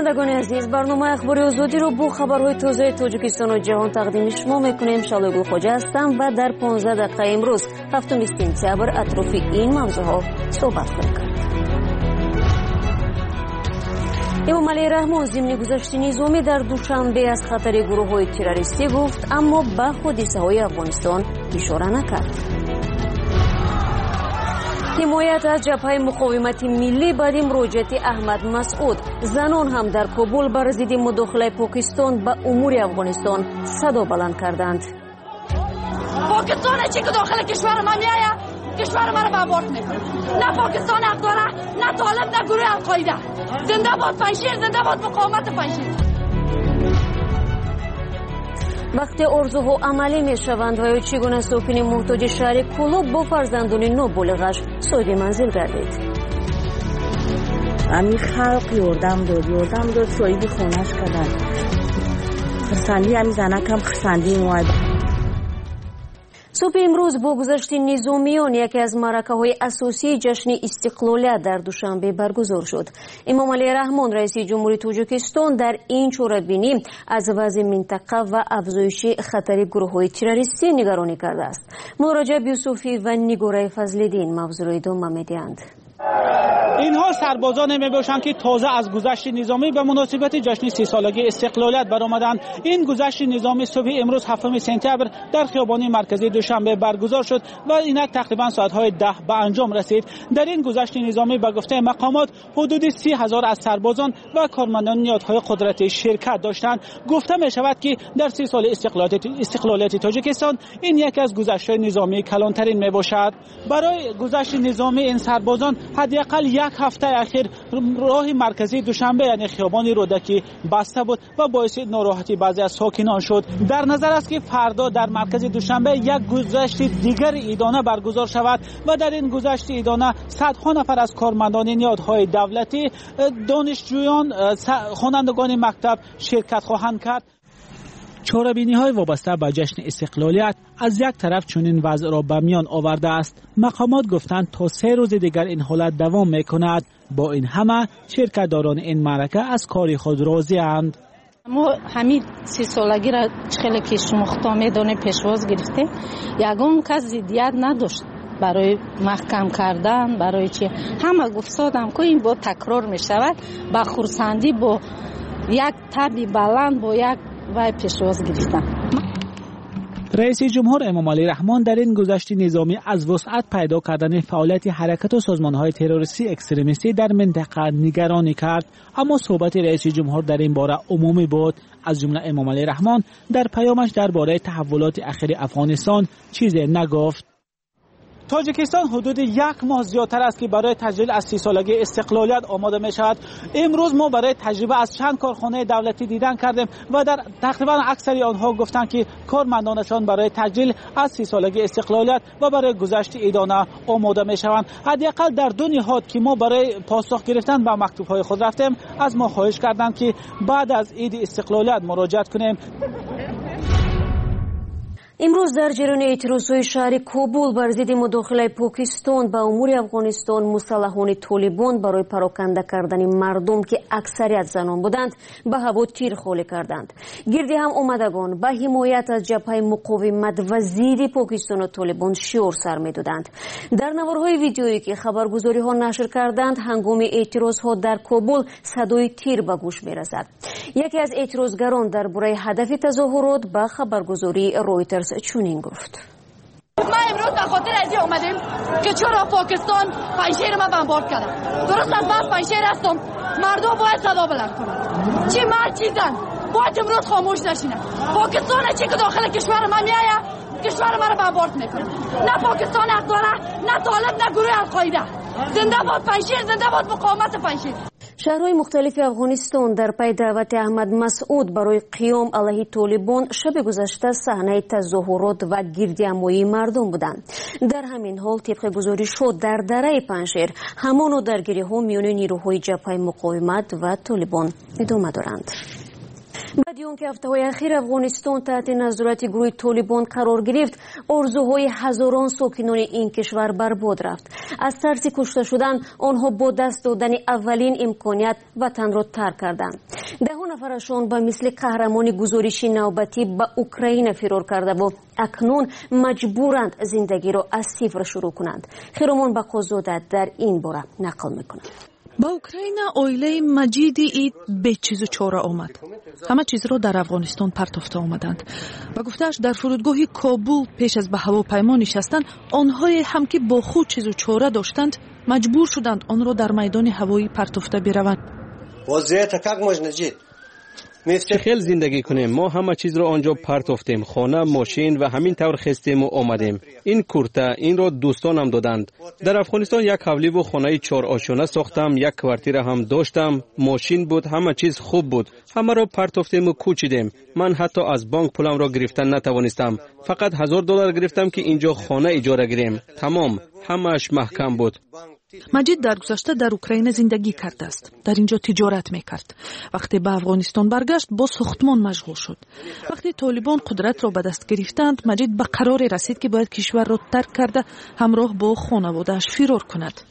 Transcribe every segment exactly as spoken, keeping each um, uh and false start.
شنوندگان عزیز، برنامه اخباری آزادی رو با خبرهای تازه تاجیکستان و جهان تقدیم شما میکنیم. شالوگل خوجا هستم و در پانزده دقیقه امروز هفتم سپتامبر اطراف این موضوعها صحبت خواهیم کرد. امام علی رحمان ضمن گذشت نظامی در دوشنبه از خطر گروه‌های تروریستی گفت، اما به حادثه‌های افغانستان اشاره نکرد. حمایت از جبهه مقاومت ملی بعد مراجعت احمد مسعود، زنان هم در کابل بر ضد مداخله پاکستان به امور افغانستان صدا بلند کردند. پاکستان چی که داخل کشور ما میآید، کشور ما را برباد میکنه. نه پاکستان حق داره، نه طالب، نه گروه القاعده. زنده باد پنجشیر، زنده باد مقاومت پنجشیر. وقتی آرزوها عملی می شوند و چگونه ساکن محتاج شهر کلوب با فرزندان نابالغش صاحب منزل گردید. امی خلق یردم داد یردم داد صاحب خونش کردن. خرسندی امی زنکم خرسندی مواد. صبح امروز با گذشت نظامیان یکی از معرکه‌های اساسی جشن استقلالیت در دوشنبه برگزار شد. امام علی رحمان رئیس جمهوری تاجیکستان در این چاره‌بینی از وضع منطقه و افزایش خطر گروه‌های تروریستی نگرانی کرده است. مراجعه یوسفی و نگاره فضل‌الدین موضوع را ادامه می‌دهند. اینها سربازان می باشند که تازه از گذشت نظامی به مناسبت جشن سی سالگی استقلالیت برآمدند. این گذشت نظامی صبح امروز هفتم سپتامبر در خیابان مرکزی دوشنبه برگزار شد و اینک تقریبا ساعت‌های ده به انجام رسید. در این گذشت نظامی به گفته مقامات حدود سی هزار از سربازان و کارمندان نهادهای قدرتی شرکت داشتند. گفته می شود که در سی سال استقلالیت استقلالیت تاجیکستان این یکی از گذشت‌های نظامی کلانترین می باشد. برای گذشت نظامی این سربازان حداقل یک هفته اخیر راه مرکزی دوشنبه یعنی خیابان رودکی بسته بود و باعث ناراحتی بعضی از ساکنان شد. در نظر است که فردا در مرکز دوشنبه یک گذشت دیگر ایدانه برگزار شود و در این گذشت ایدانه صدها نفر از کارمندان نهادهای دولتی، دانشجویان، خوانندگان مکتب شرکت خواهند کرد. چاره‌بینی های وابسته به جشن استقلالیت از یک طرف چنین وضع را به میان آورده است. مقامات گفتند تا سه روز دیگر این حالت دوام میکند. با این همه شرکتداران این معرکه از کار خود راضی اند. ما همین سی سالگی را خیلی پیش مختا میدانه پیشواز گرفته، یگان کس ضدیت نداشت برای محکم کردن، برای چی همه گفتادم که این با تکرار می شود. با خرسندی با یک تبی بلند با یک وای پیشواز گرفتن. رئیس جمهور امام علی رحمان در این گذشت نظامی از وسعت پیدا کردن فعالیت حرکت و سازمان‌های تروریستی اکستریمیستی در منطقه نگرانی کرد، اما صحبت رئیس جمهور در این باره عمومی بود. از جمله امام علی رحمان در پیامش درباره تحولات اخیر افغانستان چیزی نگفت. تاجیکستان حدود یک ماه زیادتر است که برای تجلیل از سی سالگی استقلالیت آماده می شود. امروز ما برای تجربه از چند کارخانه دولتی دیدن کردیم و در تقریبا اکثری آنها گفتند که کارمندانشان برای تجلیل از سی سالگی استقلالیت و برای گذشت ایدانه آماده می شوند. حداقل در دو نهاد که ما برای پاسخ گرفتن به مکتوب‌های خود رفتیم از ما خواهش کردند که بعد از عید استقلالیت مراجعت کنیم. امروز در جریان اعتراضهای شهر کابل بر ضد مداخله پاکستان به امور افغانستان، مسلحان طالبان برای پراکنده کردن مردم که اکثریت زنان بودند به هوا تیر خالی کردند. گردی هم آمدگان به حمایت از جبهه مقاومت و ضد پاکستان و طالبان شعار سر می‌دادند. در نوارهای ویدیویی که خبرگزاری ها نشر کردند، هنگام اعتراض ها در کابل صدای تیر به گوش می‌رسد. یکی از اعتراضگران درباره هدف تظاهرات به خبرگزاری رویترز چونین گفت: ما امروز به خاطر از این اومدیم که چرا پاکستان پنجشیر ما بمبارد کرده. درست از من پنجشیر هستم، مردم باید صدا بلند کنن. چی مرد چی زن باید امروز خاموش نشینه. پاکستان چی که داخل کشور ما میآید، کشور ما را بمبارد میکنه. نه پاکستان حق داره، نه طالب، نه گروه القاعده. زنده باد پنجشیر، زنده باد مقاومت پنجشیر. شهرهای مختلف افغانستان در پی دعوت احمد مسعود برای قیام علیه طالبان شب گذشته صحنه تظاهرات و گردهمایی مردم بودند. در همین حال طبق گزارش شد در دره پنجشیر همان درگیری ها میان نیروهای جبهه مقاومت و طالبان ادامه دارند. بعد اون که هفته‌های اخیر افغانستان تحت نظارت گروه طالبان قرار گرفت، آرزوهای هزاران ساکنان این کشور برباد رفت. از ترس کشته شدن آنها با دست دادن اولین امکانیت وطن را ترک کردند. ده نفرشان به مثل قهرمان گزارش نوبتی به اوکراین فرار کرده و اکنون مجبورند زندگی را از صفر شروع کنند. خیرمان بقازاده در این باره نقل میکنند. با اوکراین آیله مجیدی اید به چیز و چاره آمد. همه چیز را در افغانستان پرتافته آمدند. و گفتهش در فرودگاه کابل پیش از به هواپیما نشستند، آنهای هم که با خود چیز و چاره داشتند مجبور شدند آن را در میدان هوایی پرتافته بروند. وضعیت как можно жить؟ چه خیل زندگی کنیم؟ ما همه چیز رو آنجا پرتافتیم، خانه، ماشین و همین طور خستیم و آمدیم. این کورته این را دوستانم دادند. در افغانستان یک حولی و خانه چهار آشانه ساختم، یک کوارتیر هم داشتم، ماشین بود، همه چیز خوب بود. همه را پرتافتیم و کوچیدیم. من حتی از بانک پولم را گرفتن نتوانستم. فقط هزار دلار گرفتم که اینجا خانه اجاره گیریم. تمام، همه‌اش محکم بود. مجید در گذشته در اوکراین زندگی کرده است. در اینجا تجارت میکرد. وقتی به افغانستان برگشت با ساختمان مشغول شد. وقتی طالبان قدرت را به دست گرفتند، مجید به قراری رسید که باید کشور را ترک کرده همراه با خانواده‌اش فرار کند.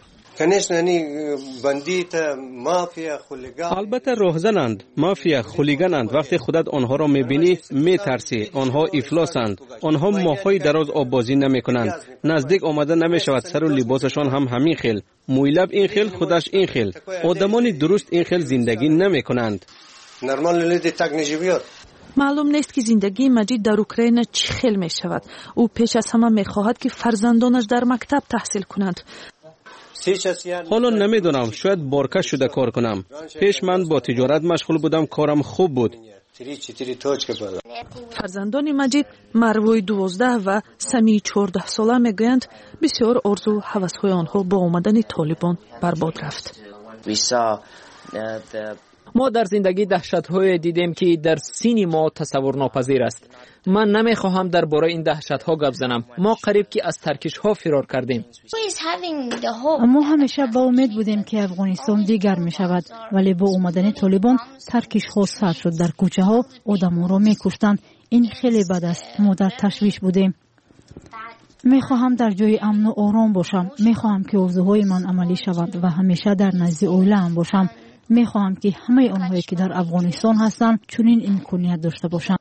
البته راهزنند، مافیا، خولیگانند. وقتی خودت آنها را میبینی میترسی. آنها افلاسند. آنها ماه‌های دراز آب بازی نمیکنند. نزدیک آمده نمیشود. سر و لباسشان هم همین خیل. مویلب این خیل، خودش این خیل. آدمان درست این خیل زندگی نمیکنند. معلوم نیست که زندگی مجید در اوکراین چه خیل میشود. او پیش از همه میخواهد که فرزندانش در مکتب تحصیل کنند. حالا نمیدونم، شاید بارکش شده کار کنم. پیش من با تجارت مشغول بودم، کارم خوب بود. فرزندان مجید مروی دوازده و سمی چهارده ساله میگویند بسیار آرزو و هوس‌های آنها با آمدن طالبان برباد رفت. ما در زندگی دهشت‌های دیدیم که در سین ما تصور ناپذیر است. من نمیخواهم درباره این دهشت‌ها گپ زنم. ما قریب که از ترکش‌ها فرار کردیم. ما همیشه با امید بودیم که افغانستان دیگر می شود، ولی با اومدن طالبان ترکش‌ها سر شد. در کوچه ها آدم‌ها را می‌کشتند. این خیلی بد است. ما در تشویش بودیم. میخواهم در جای امن و آرام باشم. میخواهم که آرزوهای من عملی شود و همیشه در نزد عائله‌ام باشم. میخواهم که همه آنهایی که در افغانستان هستند چنین امکانیت داشته باشند.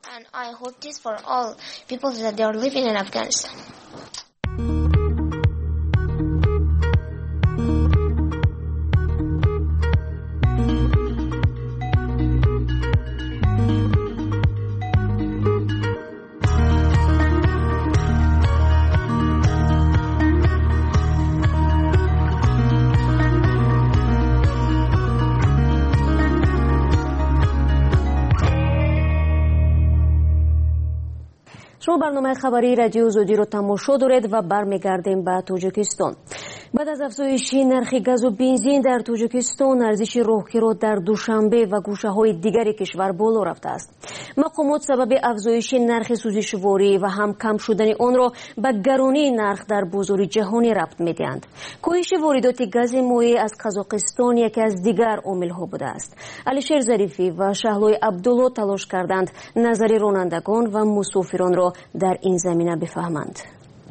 شما برنامه خبری رادیو زودی رو تماشا دارید و برمیگردیم به تاجیکستان. بعد از افزایش نرخ گاز و بنزین در تاجیکستان، ارزش راهگیرها در دوشنبه و گوشه‌های دیگر کشور بالا رفته است. مقامات سبب افزایش نرخ سوزشواری و هم کم شدن آن را به گرانی نرخ در بازار جهانی ربط می‌دهند. کاهش واردات گاز مایع از قزاقستان یکی از دیگر عامل‌ها بوده است. علیشیر ظریفی و شهلای عبدالله تلاش کردند نظر رانندگان و مسافران را در این زمینه بفهمند.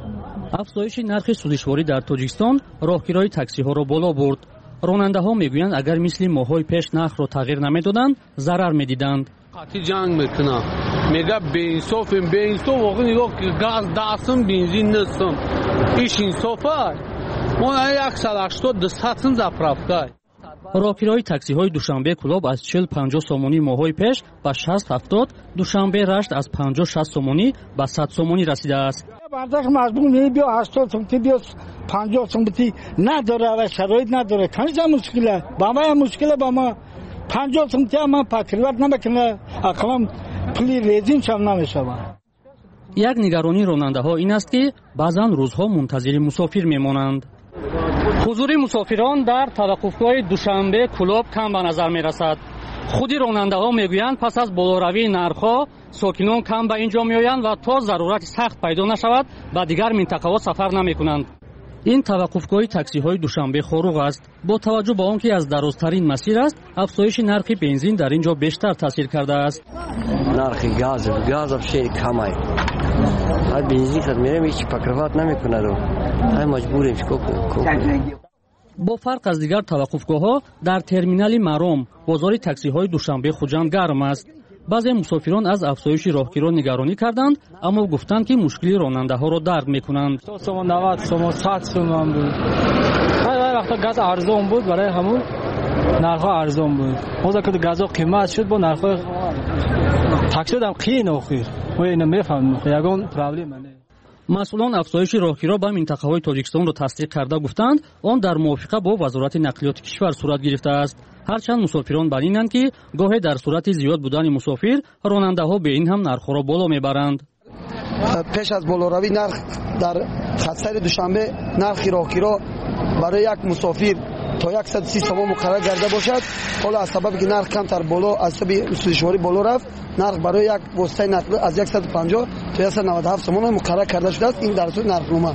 افزایش نرخ سوزشواری در تاجیکستان راهگیرهای تاکسی ها را بالا برد. راننده ها میگویند اگر مثل ماهای پیش نرخ را تغییر نمیدادند ضرر میدیدند. قاطی جنگ میکنه، میگه به انصافیم، به انصاف واقعا نگاه که گاز دستم بنزین نستم، ایش انصافه. ما صد و هشتاد دو صد زپرافکای. راهگیرهای تاکسی های دوشنبه کلاب از چهل پنجاه سومونی ماهای پیش به شصت هفتاد، دوشنبه رشت از پنجاه شصت سومونی به صد سومونی رسیده است. برداشت مجبور می بیا هشتاد سومتی بیا پنجاه سومتی نداره و شرایط نداره. کنیزه مشکله، با ما مشکله، با ما پنجاه سومتی هم پاکریوت نمیکنه، اقلام پلی ریزین شم نمیشه. یک نگرانی راننده ها این است که بعضا روزها منتظر مسافر میمانند. حضور مسافران در توقفگاه دوشنبه کلاب کم به نظر می رسد. خودی راننده ها میگویند پس از بالاروی نرخ‌ها ساکنان کم به اینجا میآیند و تا ضرورت سخت پیدا نشود به دیگر منطقه ها سفر نمی کنند. این توقفگاه تاکسی های دوشنبه خروغ است. با توجه به آنکه از درازترین مسیر است، افزایش نرخ بنزین در اینجا بیشتر تاثیر کرده است. نرخ گاز گاز خیلی کم است. هر بنزین خود میرم هیچ پکروات نمیکنه رو. های مجبوریم کو با فرق از دیگر توقفگاه ها در ترمینال مرام بازار تاکسی های دوشنبه خوجند گرم است. بعضی مسافران از افزایش راهگیران نگرانی کردند، اما گفتند که مشکلی راننده ها را درک میکنند. نود سوم صد سوم بود. هر وقت گاز ارزان بود برای همون نرخ ارزان بود. موقعی که گاز قیمت شد با نرخ تاکسی هم قین اخیر. و اینو میفهمم. یگان پرابلم نه. مسئولان افزایش راهگیرها به منطقه های تاجیکستان را تصدیق کرده گفتند آن در موافقه با وزارت نقلیات کشور صورت گرفته است. هرچند مسافران بر اینند که گاهی در صورت زیاد بودن مسافر راننده ها به این هم نرخ را بالا میبرند. پیش از بالاروی نرخ در خط دوشنبه نرخ راهگیرها برای یک مسافر تا صد و سی سوم مقرر کرده باشد. حالا از سبب که نرخ کمتر بالا از سبب سودشواری بالا رفت، نرخ برای یک واسطه نقل از صد و پنجاه تا صد و نود و هفت سوم مقرر کرده شده است. این در صورت نرخنامه.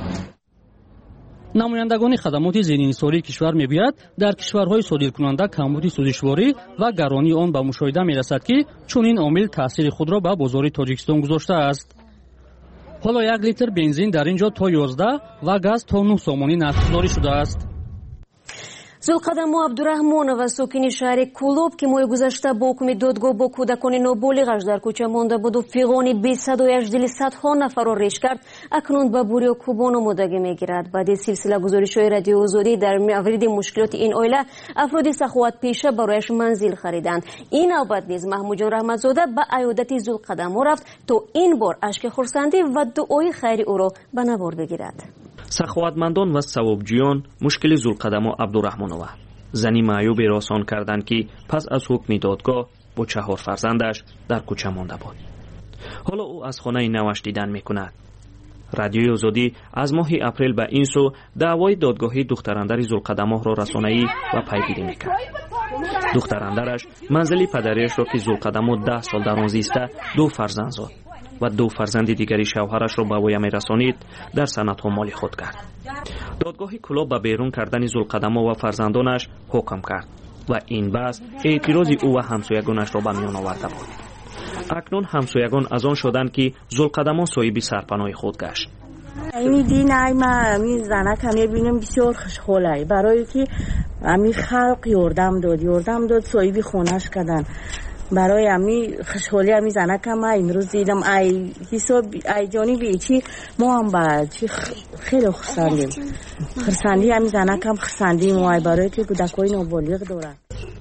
نمایندگان خدمات ذهن‌انحصاری کشور می‌گویند در کشورهای صادرکننده کمبود سودشواری و گرانی آن به مشاهده می‌رسد که چنین عامل تاثیر خود را به بازار تاجیکستان گذاشته است. حالا یک لیتر بنزین در اینجا تا یازده و گاز تا نه سومانی نرخ‌گذاری شده است. зулқадамо абдурахмонова сокини шаҳри кулоб ки моҳи гузашта бо ҳукми додгоҳ бо кӯдакони ноболиғаш дар кӯча монда буду фиғони бесадояш дили садҳо нафарро реш кард, акнун ба бурё кӯбон омодагӣ мегирад. баъди силсила гузоришҳои радиои озодӣ дар мавриди мушкилоти ин оила афроди саховатпеша барояш манзил хариданд. ин навбат низ маҳмудҷон раҳматзода ба аёдати зулқадамо рафт то ин бор ашки хурсандӣ ва дуои хайри ӯро ба навор бигирад. саховатмандон ва савобҷӯён мушкили зулқадамо абдурахмонова зани маъюбе росон карданд ки пас аз ҳукми додгоҳ бо чаҳор фарзандаш дар кӯча монда буд. ҳоло ӯ аз хонаи наваш дидан мекунад. радиои озодӣ аз моҳи апрел ба ин су даъвои додгоҳи духтарандари зулқадамоҳро расонаӣ ва пайгирӣ мекард. духтарандараш манзили падарияшро ки зулқадамо даҳ сол дар он зиста ду фарзанд зод و دو فرزند دیگری شوهرش را به وی می‌رسانید در سندها مالی خود کرد. دادگاه کلاب به بیرون کردن زلقدما و فرزندانش حکم کرد و این بحث اعتراض او و همسایگانش را به میان آورده بود. اکنون همسایگان از آن شدند که زلقدما صاحب سرپناه خود گشت. این دین ما می زنک هم ببینم بسیار خوشحاله برای که امی خلق یاردم داد یاردم داد صاحب خونش کردن. برای امی خوشحالی امی زنک هم امروز دیدم ای حساب ای جانبی چی ما هم با چی خیلی خرسندیم خرسندی امی زنک هم خرسندیم و برای که کودکای نابالغ دارن.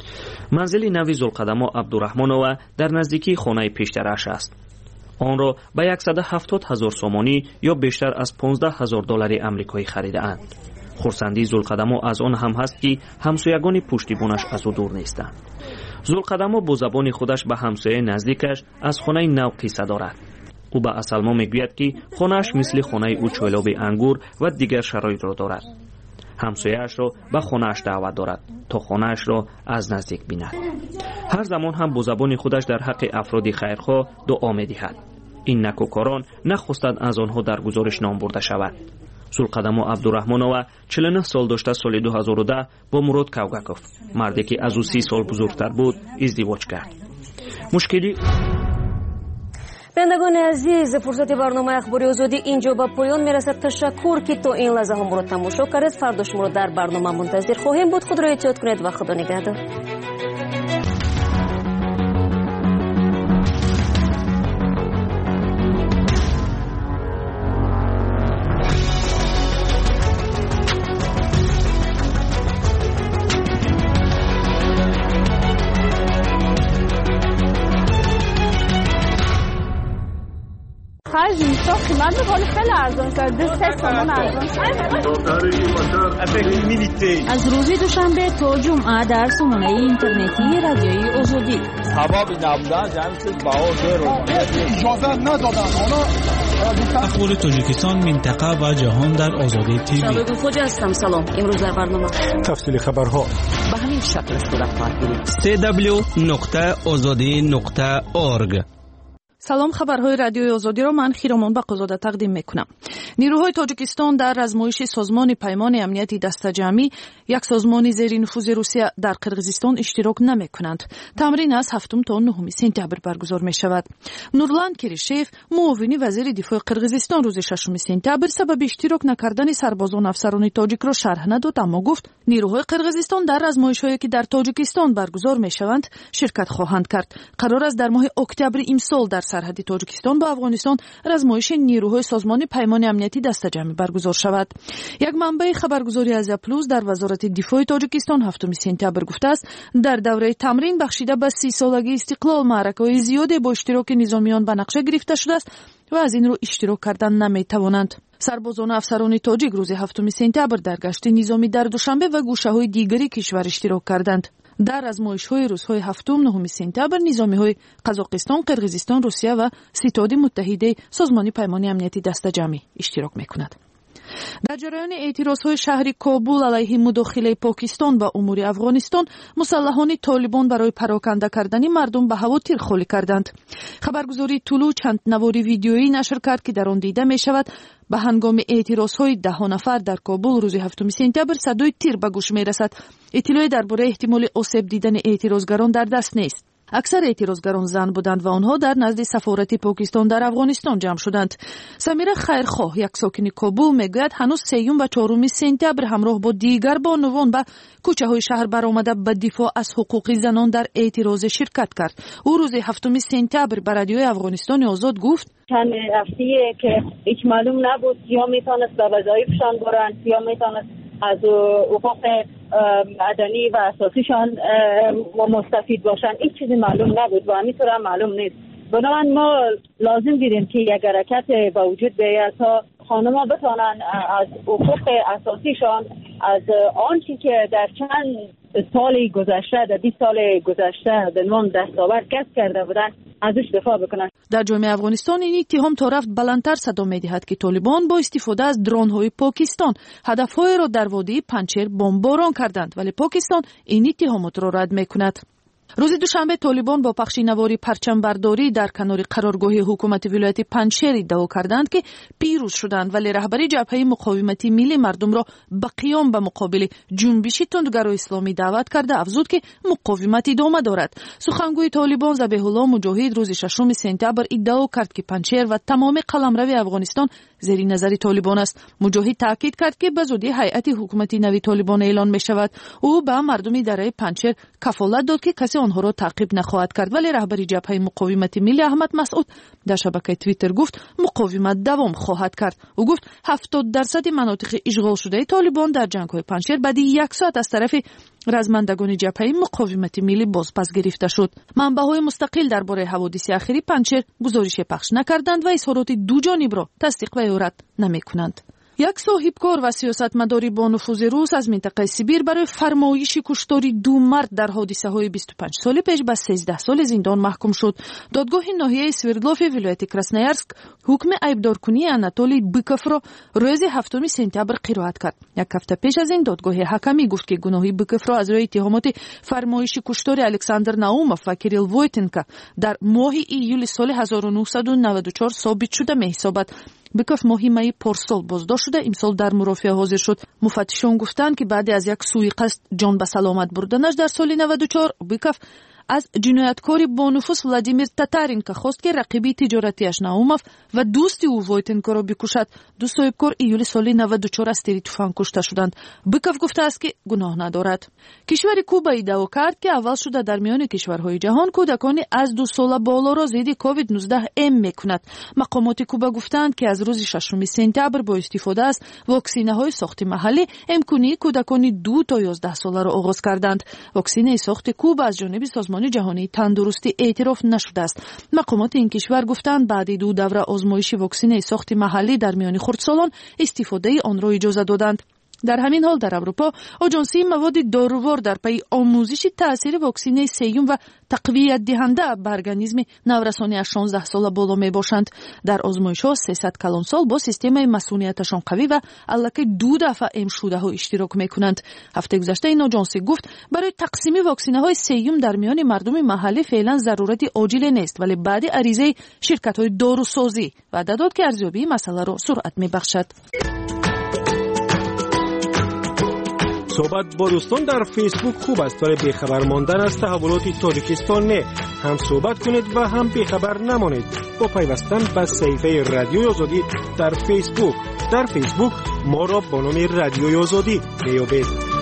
منزل نوی زلقدما عبدالرحمنова در نزدیکی خانه پیشترش است. آن را به صد و هفتاد هزار سومانی یا بیشتر از پانزده هزار دلار آمریکایی خریده‌اند. خرسندی زلقدما از آن هم هست که همسایگان پشتیبانش از او دور نیستند. زلقدما با زبان خودش به همسایه نزدیکش از خانه نو قصه دارد. او به اسلما میگوید که خانه‌اش مثل خانه او چایلاب انگور و دیگر شرایط را دارد. همسایه‌اش را به خانه‌اش دعوت دارد تا خانه‌اش را از نزدیک بیند. هر زمان هم با زبان خودش در حق افراد خیرخواه دعا می‌دهد. این نکوکاران نخواستند از آنها در گزارش نام برده شود. زلقدما عبدالرحمنова چهل و نه سال داشته سال دو هزار و ده با مراد کوگاکوف مردی که از او سی سال بزرگتر بود ازدواج کرد. مشکلی بندگان عزیز فرصت برنامه اخباری آزادی اینجا به پایان میرسد. تشکر که تا این لحظه هم رو تماشا کردید. فردا شما رو در برنامه منتظر خواهیم بود. خود را احتیاط کنید و خدا نگهدار. خرج میسا قیمت بخواهی خیلی ارزان کرده سه سامان ارزان از روز دوشنبه تا جمعه در سامانه اینترنتی رادیوی آزادی سبب نبودن جمعیت بها رو اجازه ندادن. اخبار تاجیکستان منطقه و جهان در آزادی تیوی. شبه خوجه هستم. سلام. امروز در برنامه تفصیل خبرها به همین شکل صورت خواهد گرفت. دبلیو دبلیو دبلیو دات آزادی دات اورگ سلام، خبرهای رادیوی آزادی را من خیرامان بقازاده تقدیم میکنم. نیروهای تاجیکستان در آزمایش سازمان پیمان امنیتی دسته‌جمعی، یک سازمان زیر نفوذ روسیه در قرقیزستان اشتراک نمیکنند. تمرین از هفتم تا نهم سپتامبر برگزار می شود. نورلان کریشیف، معاون وزیر دفاع قرقیزستان، روز ششم سپتامبر سبب اشتراک نکردن سربازان افسران تاجیک را شرح نداد، اما گفت نیروهای قرقیزستان در آزمایش‌هایی که در تاجیکستان برگزار می شوند شرکت خواهند کرد. قرار است در ماه اکتبر امسال در سرحد تاجیکستان با افغانستان آزمایش نیروهای سازمان پیمان امنیتی دسته‌جمعی برگزار شود. یک منبع خبرگزاری از پلوس در وزارت دفاع تاجیکستان هفتم سپتامبر گفته است در دوره تمرین بخشیده به سی سالگی استقلال معرکه‌های زیادی با اشتراک نظامیان به نقشه گرفته شده است و از این رو اشتراک کردن نمی‌توانند. سربازان و افسران تاجیک روز هفتم سپتامبر در گشت نظامی در دوشنبه و گوشه‌های دیگری کشور اشتراک کردند. در آزمایش‌های روزهای هفتم نهم سپتامبر نظامی‌های قزاقستان، قرقیزستان، روسیه و ستاد متحده سازمان پیمان امنیتی دسته‌جمعی اشتراک می‌کنند. در جریان اعتراض‌های شهر کابل علیه مداخله پاکستان به امور افغانستان، مسلحان طالبان برای پراکنده کردن مردم به هوا تیرخوری کردند. خبرگزاری طلوع چند نواری ویدیویی نشر کرد که در آن دیده می‌شود به هنگام اعتراض‌های ده نفر در کابل روز هفتم سپتامبر صدای تیر به گوش می‌رسد. اطلاعی درباره احتمال آسیب دیدن اعتراضگران در دست نیست. اکثر اعتراضگران زن بودند و آنها در نزد سفارت پاکستان در افغانستان جمع شدند. سمیره خیرخواه، یک ساکن کابل، میگوید هنوز سیوم و چهارم سپتامبر همراه با دیگر بانوان به کوچه‌های شهر برآمده به دفاع از حقوق زنان در اعتراض شرکت کرد. او روز هفتم سپتامبر به رادیوی افغانستان آزاد گفت چند هفته‌ای که هیچ معلوم نبود یا میتونست به وظایفشان برن یا میتونست از حقوق مدنی و اساسیشان مستفید باشن. هیچ چیزی معلوم نبود و همینطور هم معلوم نیست. بنابراین ما لازم دیدیم که یک حرکت به وجود بیاید تا خانم‌ها بتوانن از حقوق اساسیشان، از آنچه که در چند سال گذشته، در بیست سال گذشته به عنوان دستاورد کسب کرده بودن، ازش دفاع بکنن. در جامعه افغانستان این اتهام تا رفت بلندتر صدا می‌دهد که طالبان با استفاده از درون‌های پاکستان هدف‌های را در وادی پنجشیر بمباران کردند، ولی پاکستان این اتهامات را رد می‌کند. روز دوشنبه طالبان با پخش نواری پرچم برداری در کنار قرارگاه حکومت ولایت پنجشیر ادعا کردند که پیروز شدند، ولی رهبری جبهه مقاومت ملی مردم را به قیام به مقابل جنبش تندگرای اسلامی دعوت کرده افزود که مقاومت ادامه دارد. سخنگوی طالبان ذبیح الله مجاهد روز ششم سپتامبر ادعا کرد که پنجشیر و تمام قلمرو افغانستان زیر نظر طالبان است. مجاهد تاکید کرد که به زودی هیئت حکومتی نوی طالبان اعلان می شود. او به مردم دره پنجشیر کفالت داد که کسی آنها را تعقیب نخواهد کرد، ولی رهبری جبهه مقاومت ملی احمد مسعود در شبکه توییتر گفت مقاومت دوام خواهد کرد. او گفت هفتاد درصد مناطق اشغال شده طالبان در جنگ‌های پنجشیر بعد یک ساعت از طرف رزمندگان جبهه مقاومت ملی بازپس گرفته شد. منبع‌های مستقل درباره حوادث اخیری پنجشیر گزارش پخش نکردند و اظهارات دو جانب را تصدیق و رد نمی‌کنند. یک صاحبکار و سیاستمداری با نفوذ روس از منطقه سیبیر برای فرمایش کشتاری دو مرد در حادثه‌های بیست و پنج سال پیش به سیزده سال زندان محکوم شد. دادگاه ناحیه سوردلوف ولایت کراسنویارسک حکم عیبدارکنی آناتولی بیکوف را روز هفتم سپتامبر قرائت کرد. یک هفته پیش از این دادگاه حکمی گفت که گناه بیکوف را از روی اتهامات فرمایش کشتاری الکساندر ناوموف و کیریل وویتنکا در ماه ایول سال هزار و نهصد و نود و چهار ثابت شده می‌حسابد. بیکوف ماهی می پارسال بازداشت شده امسال در مرافعه حاضر شد. مفتشان گفتند که بعد از یک سوءقصد جان به سلامت بردنش در سال نود و چهار بیکوف از جنایتکاری با نفوذ ولادیمیر تاتارینکا خواست که رقیبی تجارتیش ناوموف و دوستی او وویتنکا را بکشد. دو صاحبکار ایول سال نود و چهار از تیر تفنگ کشته شدند. بیکوف گفته است که گناه ندارد. کشور کوبا ادعا کرد که اول شده در میان کشورهای جهان کودکان از دو سال بالا را ضد کووید نوزده ام میکند. مقامات کوبا گفتند که از روز ششم سپتامبر با استفاده از واکسین‌های ساخت محلی امکانی کودکان دو تا یازده ساله را آغاز کردند. واکسن ساخت کوبا از جانب سازمان جهانی تندرستی اعتراف نشده است. مقامات این کشور گفتند بعد دو دوره آزمایش واکسن ساخت محلی در میان خردسالان استفاده آن را اجازه دادند. در همین حال در اروپا آژانسی مواد دارووار در پی آموزش تاثیر واکسینه سیوم و تقویت دهنده بر ارگانیسم نورسانی از شانزده ساله بالا می باشند. در آزمایش‌ها سیصد کلان سال با سیستم مسئولیتشان قوی و الکی دو دفعه ام شده ها اشتراک می کنند. هفته گذشته این آژانسی گفت برای تقسیم واکسینه های سیوم در میان مردم محلی فعلا ضرورت عاجل نیست، ولی بعد عریضه شرکت های داروسازی و داد که ارزیابی مسئله را سرعت می بخشد. صحبت با دوستان در فیسبوک خوب است، ولی بیخبر ماندن از تحولات تاجیکستان نه. هم صحبت کنید و هم بیخبر نمانید با پیوستن به صفحه رادیوی آزادی در فیسبوک. در فیسبوک ما را با نام رادیوی آزادی میابید.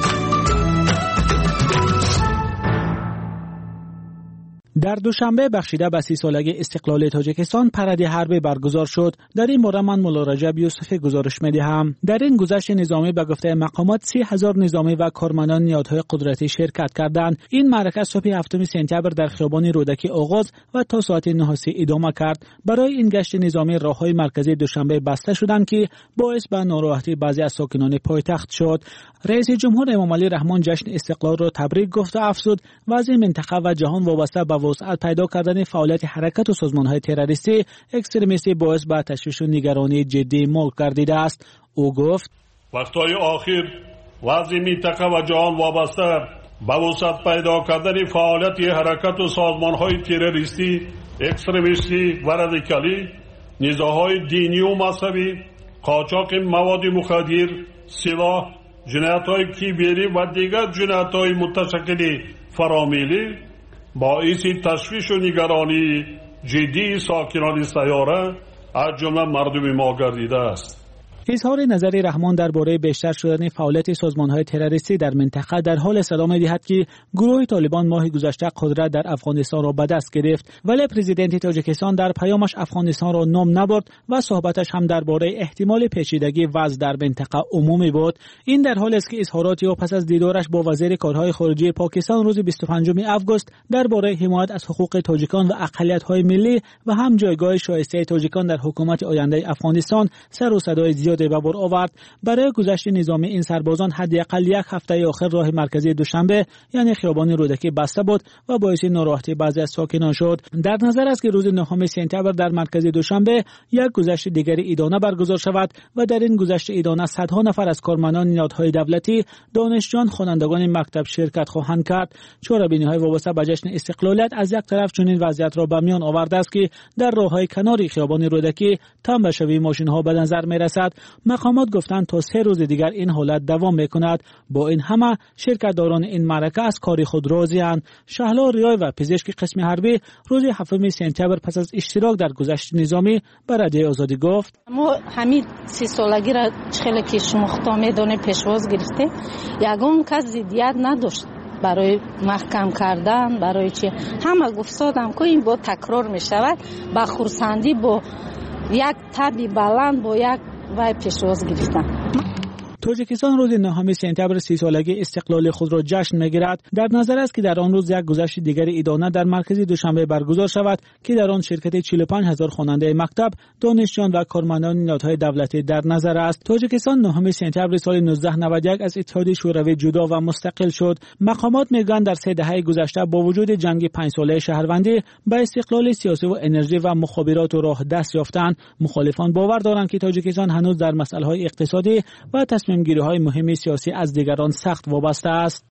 در دوشنبه بخشیده به سی سالگی استقلال تاجیکستان پرد حربی برگزار شد. در این باره من مولا رجب یوسفی گزارش می‌دهم. در این گذشت نظامی به گفته مقامات سی هزار نظامی و کارمندان نیادهای قدرتی شرکت کردند. این معرکه صبح هفتم سپتامبر در خیابان رودکی آغاز و تا ساعت نه ادامه کرد. برای این گشت نظامی راههای مرکزی دوشنبه بسته شدند که باعث به ناراحتی بعضی از ساکنان پایتخت شد. رئیس جمهور امام علی رحمان جشن استقلال را تبریک گفت و افزود وضع منطقه و جهان وابسته به وسعت پیدا کردن فعالیت حرکت و سازمان‌های تروریستی اکستریمیستی باعث به تشویش و نگرانی جدی ملک گردیده است. او گفت وقتهای آخر وضع منطقه و جهان وابسته به وسعت پیدا کردن فعالیت حرکت و سازمان‌های تروریستی اکستریمیستی و رادیکالی، نزاع‌های دینی و مذهبی، قاچاق مواد مخدر، سلاح، جنایت‌های کیبری و دیگر جنایت‌های متشکل فرامیلی باعث تشویش و نگرانی جدی ساکنان سیاره از جمله مردم ما گردیده است. اظهار نظر رحمان درباره بیشتر شدن فعالیت سازمان‌های تروریستی در منطقه در حال صدا می‌دهد که گروه طالبان ماه گذشته قدرت در افغانستان را به دست گرفت، ولی پرزیدنت تاجیکستان در پیامش افغانستان را نام نبرد و صحبتش هم درباره احتمال پیچیدگی وضع در منطقه عمومی بود. این در حالی است که اظهارات او پس از دیدارش با وزیر کارهای خارجه پاکستان روز بیست و پنجم آگوست درباره حمایت از حقوق تاجیکان و اقلیت‌های ملی و هم جایگاه شایسته تاجیکان در حکومت آینده افغانستان سر و صدای زیاد به بار آورد. برای گذشت نظامی این سربازان حداقل یک هفته آخر راه مرکزی دوشنبه یعنی خیابان رودکی بسته بود و باعث ناراحتی بعضی از ساکنان شد. در نظر است که روز نهم سپتامبر در مرکز دوشنبه یک گذشت دیگری ایدانه برگزار شود و در این گذشت ایدانه صدها نفر از کارمندان نهادهای دولتی، دانشجویان، خوانندگان مکتب شرکت خواهند کرد. چهاربینی‌های وابسته به جشن استقلالیت از یک طرف چنین وضعیت را به میان آورده است که در راههای کناری خیابان رودکی تنبشوی ماشین‌ها به نظر می‌رسد. مقامات گفتند تا سه روز دیگر این حالت دوام میکند. با این همه شرکت‌داران این معرکه از کار خود راضی‌اند. شهلا ریای و پزشک قسم حربی روز هفتم سپتامبر پس از اشتراک در گذشت نظامی به رادیوی آزادی گفت ما همین سی سالگی را خیلی که شما خطا میدونه پیشواز گرفته، یگان کس ضدیت نداشت برای محکم کردن، برای چی همه گفتادم که این با تکرار میشود با خورسندی با یک تبی بلند با یک وای پیشواز گرفتن. تاجیکستان روز نهم سپتامبر سی سالگی استقلال خود را جشن می‌گیرد. در نظر است که در آن روز یک گذشت دیگر ایدانه در مرکز دوشنبه برگزار شود که در آن شرکت چهل و پنج هزار خواننده مکتب، دانشجویان و کارمندان نهادهای دولتی در نظر است. تاجیکستان نهم سپتامبر سال نوزده نود و یک از اتحادیه شوروی جدا و مستقل شد. مقامات میگویند در سه دهه گذشته با وجود جنگ پنج ساله شهروندی به استقلال سیاسی و انرژی و مخابرات و راه دست یافتند. مخالفان باور دارند که تاجیکستان هنوز در مسائل اقتصادی و تصمیم گیری های مهم سیاسی از دیگران سخت وابسته است.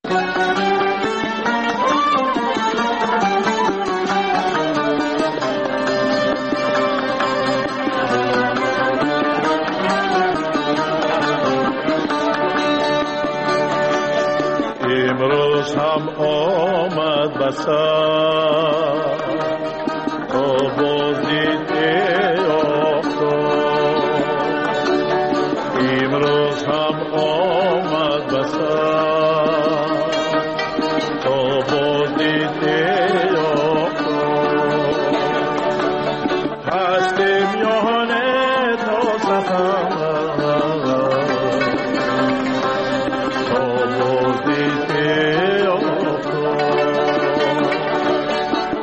امروز هم آمد بسر آبازید امروز هم آمد بسر تا بازدید هستیم یانه تا سفر تا بازدید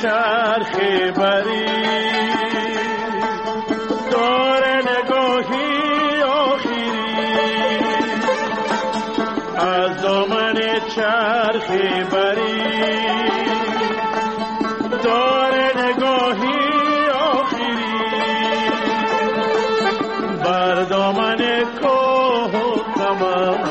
چرخ بری دور نگاهی آخری از دامن چرخ بری دور نگاهی آخری بر دامن کوه کمر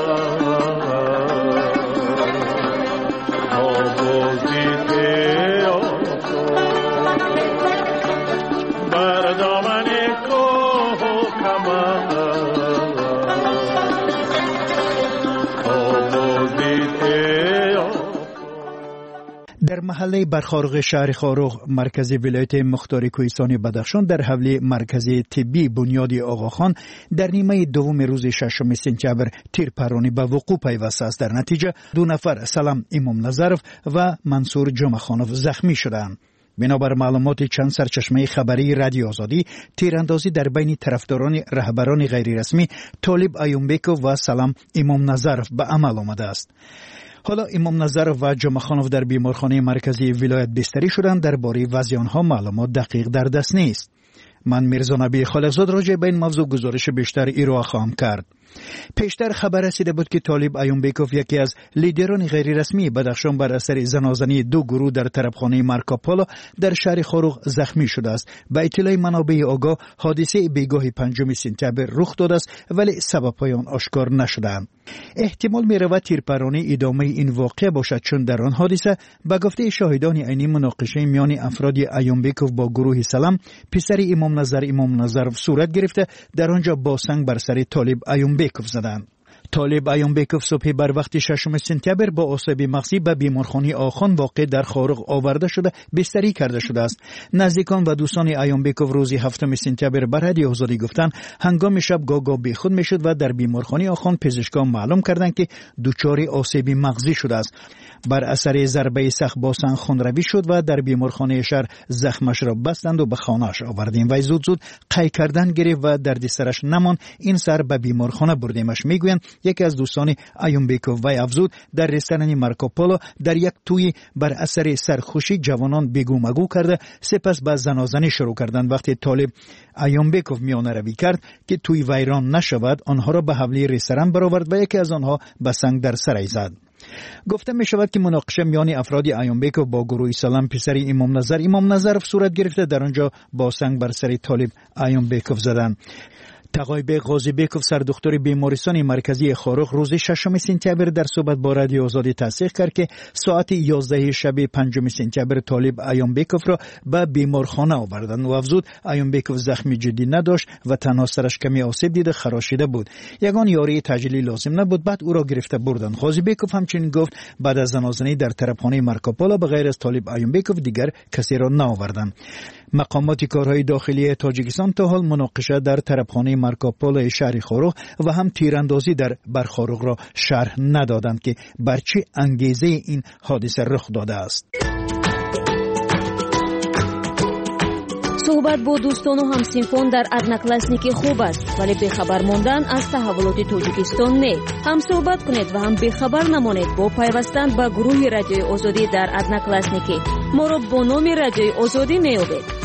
در محله برخارق شهر خاروق مرکزی ولایت مختار کوهستان بدخشان در حوزه مرکزی طبی بنیادی آقاخان در نیمه دوم روز ششم سپتامبر تیرپرانی به وقوع پیوسته است. در نتیجه دو نفر سلام امام نظرف و منصور جمعخانوف زخمی شدند. بنابر معلومات چند سرچشمه خبری رادیو آزادی، تیراندازی در بین طرفداران رهبران غیر رسمی طالب ایومبکوف و سلام امام نظرف به عمل آمده است. حالا امام نظرف و جمعخانوف در بیمارخانه مرکزی ولایت بستری شدند. درباره وضع آنها معلومات دقیق در دست نیست. من میرزا نبی خالقزاد راجع به این موضوع گزارش بیشتر ارائه خواهم کرد. پیشتر خبر رسیده بود که طالب ایومبکوف یکی از لیدران غیر رسمی بدخشان بر اثر زنازنی دو گروه در طرفخانه مارکوپولو در شهر خاروق زخمی شده است. به اطلاع منابع آگاه حادثه بیگاه پنجم سپتامبر رخ داده است ولی سبب‌های آن آشکار نشده‌اند. احتمال می‌رود تیرپرانی ادامه این واقعه باشد، چون در آن حادثه به گفته شاهدان عینی مناقشه میان افراد ایومبکوف با گروه سلام پسر امام نظر امام نظرف صورت گرفته در آنجا با سنگ بر سر طالب ایومبکوف زدند. طالب ایومبکوف صبح بر وقت ششم سپتامبر با آسیب مغزی به بیمارخانه آخان واقع در خاروق آورده شده بستری کرده شده است. نزدیکان و دوستان ایومبکوف روز هفتم سپتامبر بر رادیو آزادی گفتند هنگام شب گاگا بیخود میشد و در بیمارخانه آخان پزشکان معلوم کردند که دچار آسیب مغزی شده است. بر اثر ضربه سخت با سنگ خونروی شد و در بیمارخانه شهر زخمش را بستند و به خانه‌اش آوردیم و زود زود قی کردن گرفت و دردسرش نمان. این سر به بیمارخانه بردیمش. میگویند یکی از دوستان ایومبکوف و افزود در رستوران مارکوپولو در یک توی بر اثر سرخوشی جوانان بگو مگو کرده سپس به زنازنی شروع کردند. وقتی طالب ایومبکوف میانه روی کرد که توی ویران نشود آنها را به حوله رستوران برآورد و یکی از آنها به سنگ در سرش زد. گفته می شود که مناقشه میان افراد ایومبکوف با گروه سلام پسر امام نظر امام نظرف صورت گرفته در آنجا با سنگ بر سر طالب ایومبکوف زدند. تقایب غازی بیکوف سردختور بیمارستان مرکزی خاروق روز ششم سپتامبر در صحبت با رادیو آزادی تصدیق کرد که ساعت یازده شب پنجم سپتامبر طالب ایومبکوف را به بیمارخانه آوردند و افزود ایومبکوف زخمی جدی نداشت و تنها سرش کمی آسیب دیده خراشیده بود. یگان یاری تجلی لازم نبود، بعد او را گرفته بردند. غازی بیکوف همچنین گفت بعد از زنازنی در طرفخانه مارکوپولو به غیر از طالب ایومبکوف دیگر کسی را نآوردند. مقامات کارهای داخلی تاجیکستان تا حال مناقشه در طرفخانه مارکوپولو شهر خاروق و هم تیراندازی در برخاروق را شرح ندادند که بر چه انگیزه این حادثه رخ داده است. صحبت با دوستان و همسنفان در ادناکلاسنیکی خوب است، ولی بخبر ماندن از تحولات تاجیکستان نه. هم صحبت کنید و هم بخبر نمانید با پیوستن به گروه رادیوی آزادی در ادناکلاسنیکی. ما را با نام رادیوی آزادی میابید.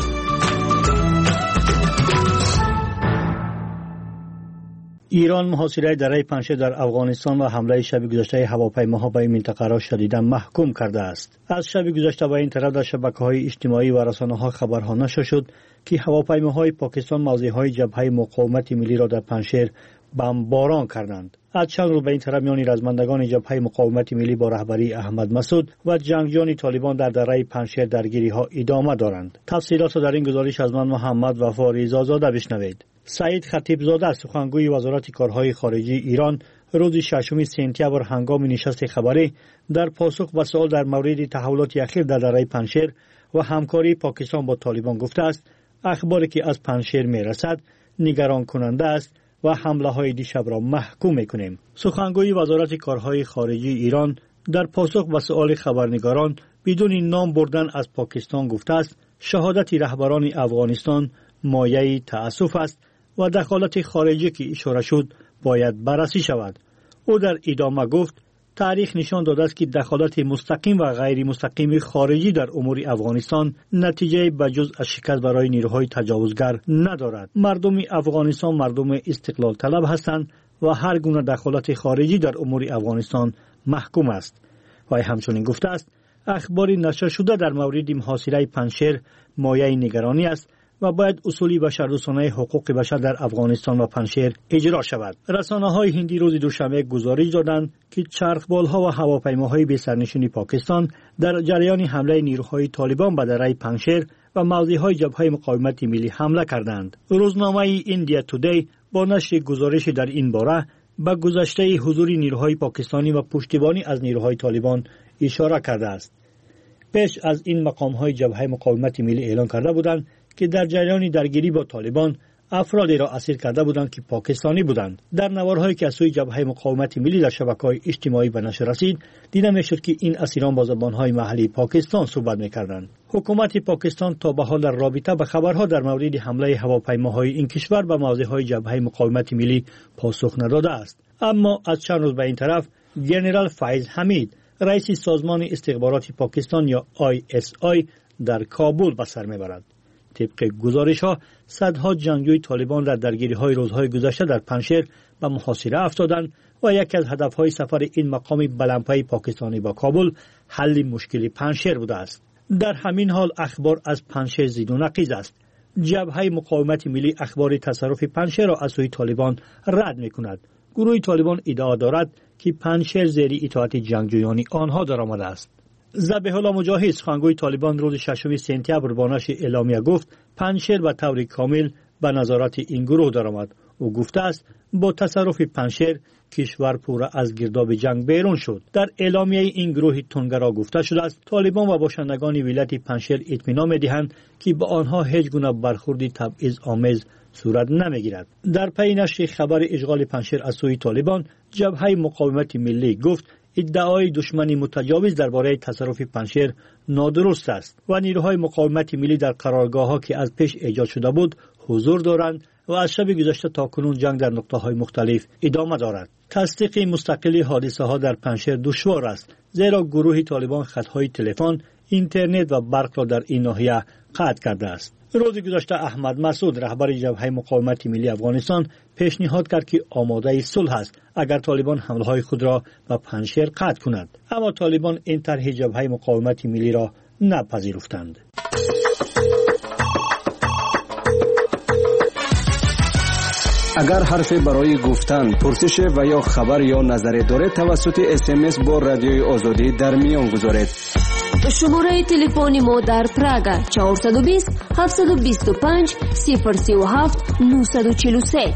ایران محاصره دره پنجشیر در افغانستان و حمله شب گذشته هواپیماها به این منطقه را شدیداً محکوم کرده است. از شب گذشته به این طرف در شبکه‌های اجتماعی و رسانه‌ها خبرها نشر شد که هواپیماهای پاکستان موضع‌های جبهه مقاومت ملی را در پنجشیر بمباران کردند. از چند روز به این طرف میان رزمندگان جبهه مقاومت ملی با رهبری احمد مسعود و جنگجویان طالبان در دره پنجشیر درگیری‌ها ادامه دارند. تفصیلات را در این گزارش از من محمد وفا رضازاده بشنوید. سعید خطیبزاده سخنگوی وزارت کارهای خارجه ایران روز ششم سپتامبر هنگام نشست خبری در پاسخ به سوال در مورد تحولات اخیر در دره پنجشیر و همکاری پاکستان با طالبان گفته است اخباری که از پنجشیر میرسد نگران کننده است و حمله های دیشب را محکوم میکنیم. سخنگوی وزارت کارهای خارجه ایران در پاسخ به سوال خبرنگاران بدون نام بردن از پاکستان گفته است شهادت رهبران افغانستان مایه تأسف است و دخالت خارجی که اشاره شد باید بررسی شود. او در ادامه گفت تاریخ نشان داده است که دخالت مستقیم و غیر مستقیم خارجی در امور افغانستان نتیجه بجز از شکست برای نیروهای تجاوزگر ندارد. مردم افغانستان مردم استقلال طلب هستند و هر گونه دخالت خارجی در امور افغانستان محکوم است. و همچنین گفته است اخباری نشر شده در مورد محاصره پنجشیر مایه نگرانی است و باید اصول بشردوستانه حقوق بشر در افغانستان و پنجشیر اجرا شود. رسانه‌های هندی روز دوشنبه گزارش دادند که چرخبال‌ها و هواپیماهای بی سرنشین پاکستان در جریان حمله نیروهای طالبان به دره پنجشیر و موضع‌های جبهه مقاومت ملی حمله کردند. روزنامه ایندیا تودی با نشر گزارش در این باره به گذشته حضور نیروهای پاکستانی و پشتیبانی از نیروهای طالبان اشاره کرده است. پیش از این مقام‌های جبهه مقاومت ملی اعلان کرده بودند که در جریان درگیری با طالبان افرادی را اسیر کرده بودند که پاکستانی بودند. در نوارهایی که از سوی جبهه مقاومت ملی در شبکه‌های اجتماعی به نشر رسید دیده می‌شد که این اسیران با زبان‌های محلی پاکستان صحبت می‌کردند. حکومت پاکستان تا به حال در رابطه به خبرها در مورد حمله هواپیماهای این کشور به موضع‌های جبهه مقاومت ملی پاسخ نداده است. اما از چند روز به این طرف ژنرال فیض حمید رئیس سازمان استخبارات پاکستان یا آی اس آی در کابل به سر می‌برد. طبق گزارش‌ها صدها جنگجوی طالبان در درگیری‌های روزهای گذشته در پنجشیر به محاصره افتادند و یکی از هدف‌های سفر این مقام بلندپایه پاکستانی با کابل حل مشکل پنجشیر بوده است. در همین حال اخبار از پنجشیر زید و نقیض است. جبهه مقاومت ملی اخبار تصرف پنجشیر را از سوی طالبان رد می‌کند. گروه طالبان ادعا دارد که پنجشیر زیر اطاعت جنگجویان آنها درآمده است. ذبیح الله مجاهد سخنگوی طالبان روز ششم سپتامبر با نشر اعلامیه گفت پنجشیر به طور کامل به نظارت این گروه درآمد. او گفته است با تصرف پنجشیر کشور پورا از گرداب جنگ بیرون شد. در اعلامیه این گروه تندگرا گفته شده است طالبان و باشندگان ولایت پنجشیر اطمینان می‌دهند که به آنها هیچ گونه برخوردی تبعیض‌آمیز صورت نمیگیرد. در پی نشر خبر اشغال پنجشیر از سوی طالبان جبهه مقاومت ملی گفت ادعای دشمنی متجاوز درباره تصرف پنجشیر نادرست است و نیروهای مقاومت ملی در قرارگاه‌ها که از پیش ایجاد شده بود حضور دارند و از شب گذشته تا کنون جنگ در نقطه‌های مختلف ادامه دارد. تصدیق مستقل حادثه‌ها در پنجشیر دشوار است زیرا گروه طالبان خط‌های تلفن، اینترنت و برق را در این ناحیه قطع کرده است. روز گذشته احمد مسعود رهبر جبهه مقاومت ملی افغانستان پیشنهاد کرد که آماده صلح است اگر طالبان حمله‌های خود را به پنجشیر قطع کند، اما طالبان این طرح جبهه مقاومت ملی را نپذیرفتند. اگر حرفی برای گفتن، پرسش و یا خبر یا نظری دارید توسط اس ام اس با رادیوی آزادی در میان گذارید. شماره تلفنی ما در پراگ چهارصد و بیست هفتصد و بیست و پنج صفر سی و هفت نهصد و چهل و سه.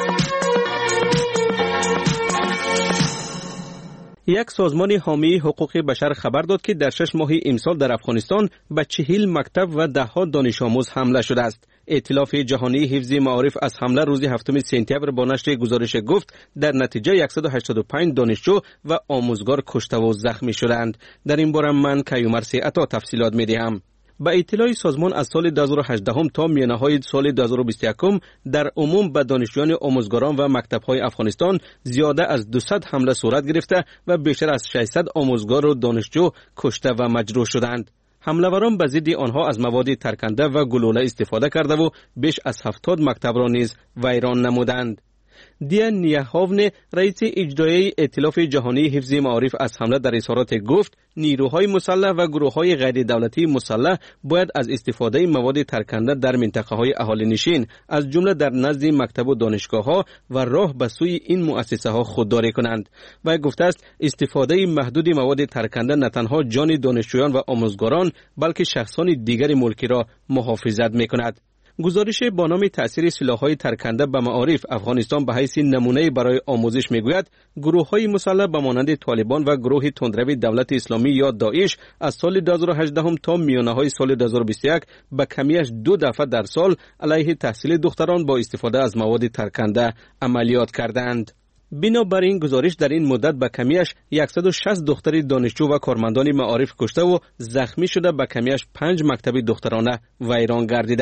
یک سازمان حامی حقوق بشر خبر داد که در شش ماه امسال در افغانستان به چهل مکتب و ده ها دانش آموز حمله شده است. ائتلاف جهانی حفظ معارف از حمله روز هفتم سپتامبر با نشر گزارش گفت در نتیجه صد و هشتاد و پنج دانشجو و آموزگار کشته و زخمی شدند. در این باره من کیومر عطا تفصیلات می‌دهم. با اطلاع سازمان از سال دو هزار و هجده تا میانه‌های سال دو هزار و بیست و یک در عموم به دانشجویان آموزگاران و مکتب‌های افغانستان زیاده از دویست حمله صورت گرفته و بیشتر از ششصد آموزگار و دانشجو کشته و مجروح شدند. حمله‌وران به ضد آنها از مواد ترکنده و گلوله استفاده کرده و بیش از هفتاد مکتب را نیز ویران نمودند. دیان نیاهاون رئیس اجرایی ائتلاف جهانی حفظ معارف از حمله در اظهارات گفت نیروهای مسلح و گروه‌های غیر دولتی مسلح باید از استفاده مواد ترکنده در منطقه‌های اهالی نشین از جمله در نزد مکتب و دانشگاه‌ها و راه به سوی این مؤسسه‌ها خودداری کنند. و گفته است استفاده محدود مواد ترکنده نه تنها جان دانشجویان و آموزگاران بلکه شخصان دیگر ملکی را محافظت می‌کند. گزارش با نام تأثیر سلاح‌های ترکنده به معارف افغانستان به حیث نمونه برای آموزش میگوید گروه‌های مسلح به مانند طالبان و گروه تندرو دولت اسلامی یا داعش از سال دو هزار و هجده تا میانه‌های سال دو هزار و بیست و یک به کمیش دو دفعه در سال علیه تحصیل دختران با استفاده از مواد ترکنده عملیات کردند. بنابراین گزارش در این مدت به کمیش صد و شصت دختر دانشجو و کارمندان معارف کشته و زخمی شده به کمیش پنج مکتب دخترانه ویران گردیده است.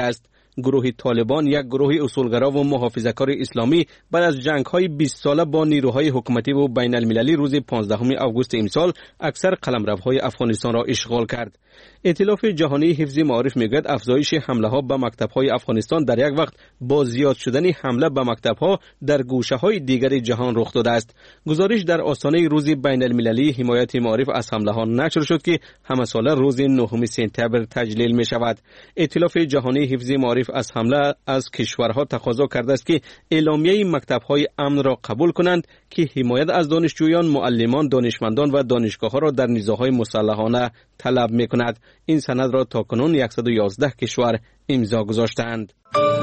گروه طالبان یک گروه اصولگرا و محافظه‌کار اسلامی بعد از جنگ‌های بیست ساله با نیروهای حکومتی و بین المللی روز پانزدهم آگوست امسال اکثر قلمروهای افغانستان را اشغال کرد. ائتلاف جهانی حفظ معارف میگوید افزایش حمله‌ها به مکتب‌های افغانستان در یک وقت با زیاد شدن حمله به مکتب‌ها در گوشه‌های دیگر جهان رخ داده است. گزارش در آستانه روز بین المللی حمایت معارف از حمله‌ها نشر شد که همه ساله روز نهم سپتامبر تجلیل می شود. ائتلاف جهانی حفظ معارف از حمله از کشورها تقاضا کرده است که اعلامیه مکتب‌های امن را قبول کنند که حمایت از دانشجویان، معلمان، دانشمندان و دانشگاه‌ها را در نزاع‌های مسلحانه طلب می‌کند. این سند را تاکنون صد و یازده کشور امضا گذاشتند.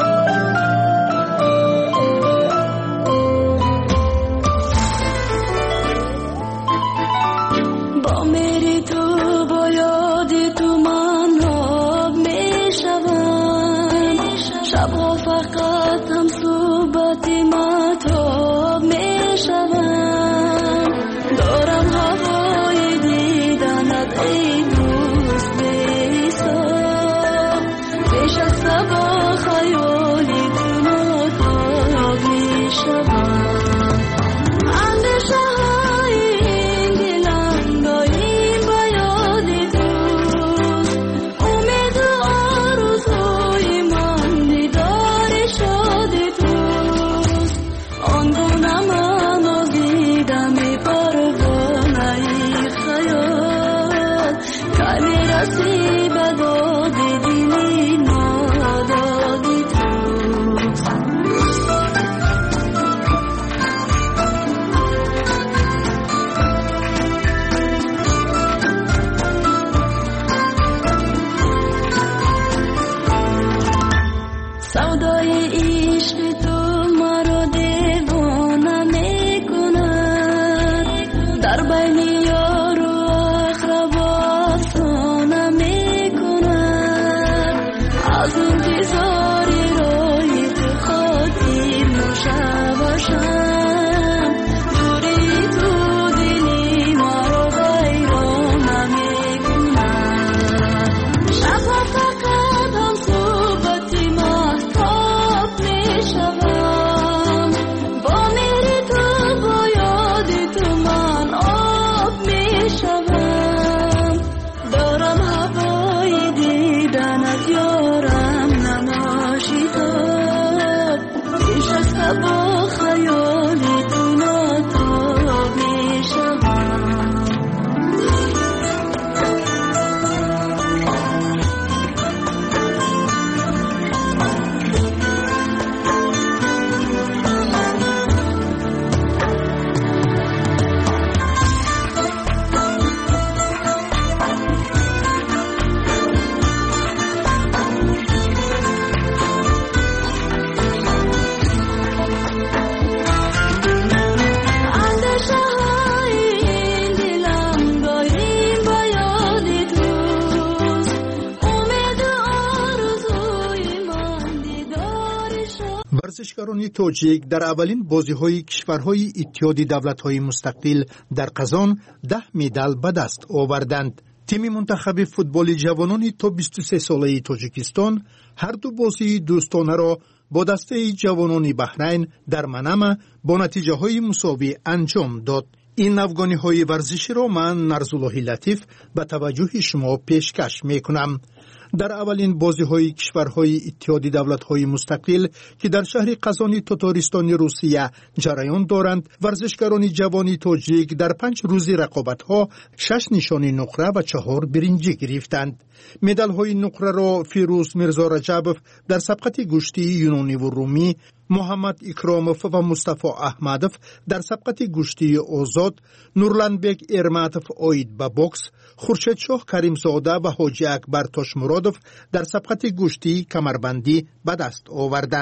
شبها فقط هم صحبت مطاب می شوم، دارم هوای دیدنت ای دوست بی‌حساب، پیش از صبح خیالی تو مطاب می شوم، اندیشه های این دلم داریم به یاد دوست، امید و آرزوی من دیدار شد توست، آنگونه من آزیدم پروانه خیال، که میرسی به داد دلی نادادی توست. سودای عشق تو مرا دیوانه میکند، در بین یار و اقربا افسانه میکند، از انتظار روی تو خاطر نوشه باشم، دوری تو دلی مرا ویرانه میکند، شبها فقط هم صحبت مهتاب میشوم، با میری تو با یاد تو من آب میشوم، دارم هوای دیدنت یارم نماشیدار، پیش از صبح خیالی تو ناتاب میشوم. اندیشه های این دلم داریم به یاد توست، امید و آرزوی من دیدار شد. ورزشکاران تاجیک در اولین بازی‌های کشورهای اتحاد دولت‌های مستقل در قزان ده مدال به دست آوردند. تیم منتخب فوتبال جوانان تا بیست و سه ساله تاجیکستان هر دو بازی دوستانه را با دسته جوانان بحرین در منامه با نتیجه های مساوی انجام داد. این افغانی ورزشی را من نرزالله لطیف به توجه شما پیشکش می کنم. در اولین بازی های کشورهای اتحاد دولت‌های مستقل که در شهر قزان تاتارستان روسیه جریان دارند، ورزشکاران جوان تاجیک در پنج روز رقابت‌ها شش نشان نقره و چهار برنجی گرفتند. مدال‌های نقره را فیروز میرزا رجبوف در سبقت گشتی یونانی و رومی، محمد اکراموف و مصطفی احمدوف در سبقت گشتی آزاد، نورلندبک ارماتوف آید به بوکس، خورشید شاه کریمزاده و حاجی اکبر تاشمرادوف در سبقت گشتی کمربندی به دست آوردند.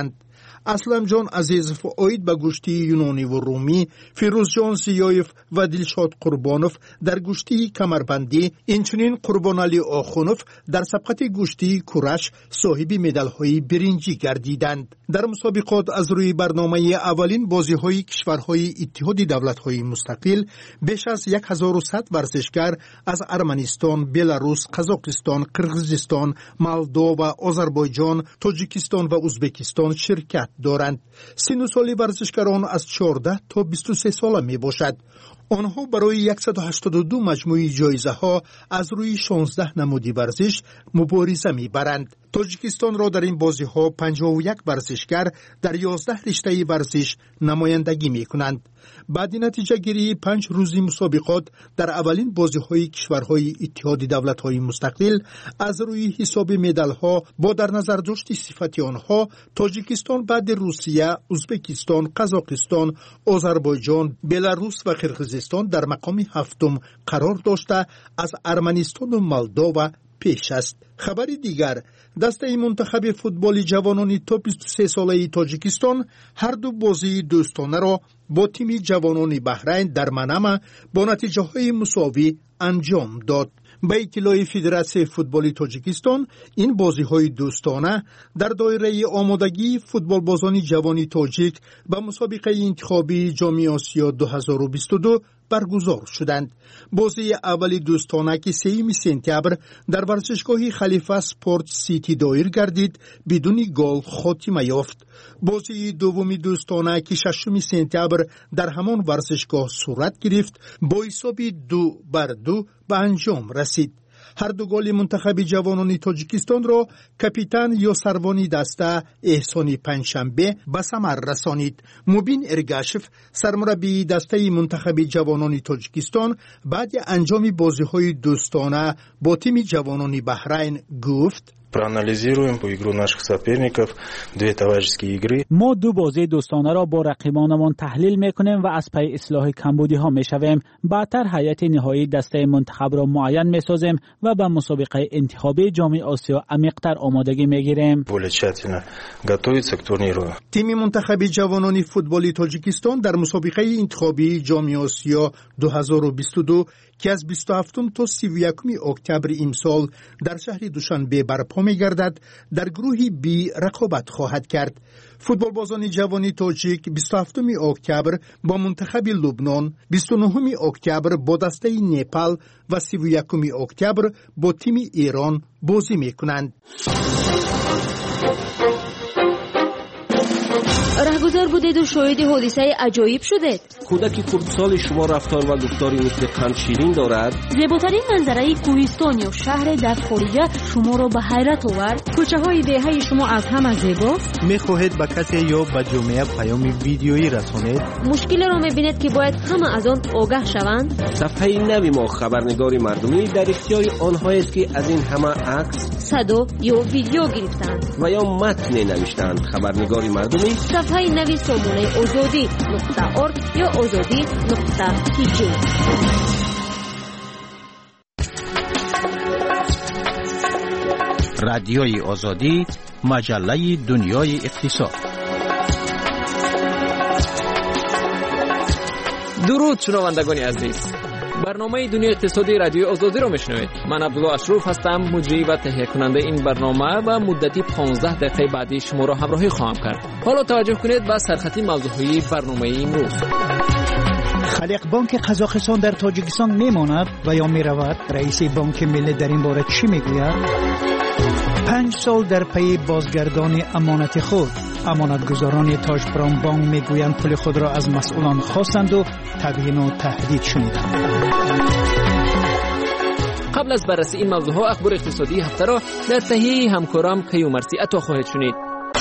اسلم جان عزیزов اوید به گوشتی یونانی و رومی، فیروز جان زیایف و دلشاد قربانوف در گوشتی کمربندی، اینچنین قربان علی آخونوف در سبقت گوشتی کورش صاحب مدال های برنجی گردیدند. در مسابقات از روی برنامه اولین بازی های کشورهای اتحاد دولت های مستقل بیش از هزار و صد ورزشکار از ارمنستان، بلاروس، قزاقستان، قرغیزستان، مولدووا، آذربایجان، تاجیکستان و ازبکستان شرکت دارند. سن و سال ورزشکاران از چهارده تا بیست و سه ساله می باشد. آنها برای صد و هشتاد و دو مجموعه جایزه ها از روی شانزده نمودی ورزش مبارزه می برند. تاجیکستان را در این بازی ها پنجاه و یک ورزشکار در یازده رشته ورزش نمایندگی می کنند. بعد نتیجه گیری پنج روزی مسابقات در اولین بازی های کشورهای اتحاد دولت های مستقل از روی حساب مدال ها با در نظر داشت صفت آنها، تاجیکستان بعد روسیه، ازبکستان، قزاقستان، آذربایجان، بلاروس و قرغیزستان در مقام هفتم قرار داشته از ارمنستان و مولدووا پیش است. خبر دیگر، دسته منتخب فوتبال جوانان تا بیست و سه ساله تاجیکستان هر دو بازی دوستانه را با تیم جوانان بحرین در منامه با نتیجه های مساوی انجام داد. به اطلاع فدراسیون فوتبال تاجیکستان، این بازی های دوستانه در دایره آمادگی فوتبال بازان جوانی تاجیک به مسابقه انتخابی جام آسیا دو هزار و بیست و دو برگزار شدند. بازی اولی دوستانه که سوم سپتامبر در ورزشگاه خلیفه سپورت سیتی دایر گردید بدون گل خاتمه یافت. بازی دومی دوستانه که ششم سپتامبر در همان ورزشگاه صورت گرفت با حساب دو بر دو به انجام رسید. هر دو گل منتخب جوانان تاجیکستان را کاپیتان یا سروانی دسته احسانی پنجشنبه به ثمر رسانید. مبین ارگاشف سرمربی دسته منتخب جوانان تاجیکستان بعد انجام بازی‌های دوستانه با تیم جوانان بحرین گفت: проанализируем по игру наших соперников, две товарищеские игры. ما دو بازی دوستانه را با رقیبانمان تحلیل میکنیم و از پی اصلاح کمبودی ها میشویم. بعدتر هیئت نهایی دسته منتخب را معین میسازیم و به مسابقه انتخابی جام آسیا عمیق‌تر آمادگی میگیریم. более тщательно готовиться к турниру. تیم منتخب جوانان فوتبال تاجیکستان در مسابقه انتخابی جام آسیا دو هزار و بیست و دو که از بیست و هفتم تا سی و یکم اکتبر امسال در شهر دوشنبه برپا می‌گردد در گروه بی رقابت خواهد کرد. فوتبال بازان جوانی تاجیک بیست و هفتم اکتبر با منتخب لبنان، بیست و نهم اکتبر با دسته نپال و سی و یکم اکتبر با تیم ایران بازی می‌کنند. رهگذر بودید و شاهد حادثه عجایب شدید. کودک کردسال شما رفتار و گفتاری مثل قند شیرین دارد. زیباترین منظره کوهستان یا شهر در خارجه شما را به حیرت آورد. کوچه های دهه شما از همه زیباست. میخواهید به کسی یا به جامعه پیام ویدیویی رسانید؟ مشکل را میبینید که باید همه از آن آگاه شوند. صفحه نوی ما خبرنگاری مردمی در اختیار آنهایی است که از این همه عکس، صدا یا ویدیو گرفتند و یا متن نوشتند. خبرنگاری مردمی صفحه نوی سامانه آزادی نقطه ارگ یا آزادی نقطه تی جی. رادیوی آزادی، مجله دنیای اقتصاد. درود شنوندگان عزیز، برنامه دنیای اقتصادی رادیو آزادی رو میشنوید. من عبدالله اشرف هستم، مجری و تهیه کننده این برنامه و مدتی پانزده دقیقه بعدی شما را همراهی خواهم کرد. حالا توجه کنید به سرخطی موضوعی برنامه امروز. خلیق بانک قزاقستان در تاجیکستان میماند و یا میرود؟ رئیس بانک ملی در این باره چی میگوید؟ پنج سال در پی بازگردان امانت خود، امانتگزاران تاج پرام بانک میگویند پول خود را از مسئولان خواستند و تبیین و تهدید شنیدند. قبل از بررسی این موضوع ها، اخبار اقتصادی هفته را در تهیه همکارم کیومرثی عطا خواهید شنید.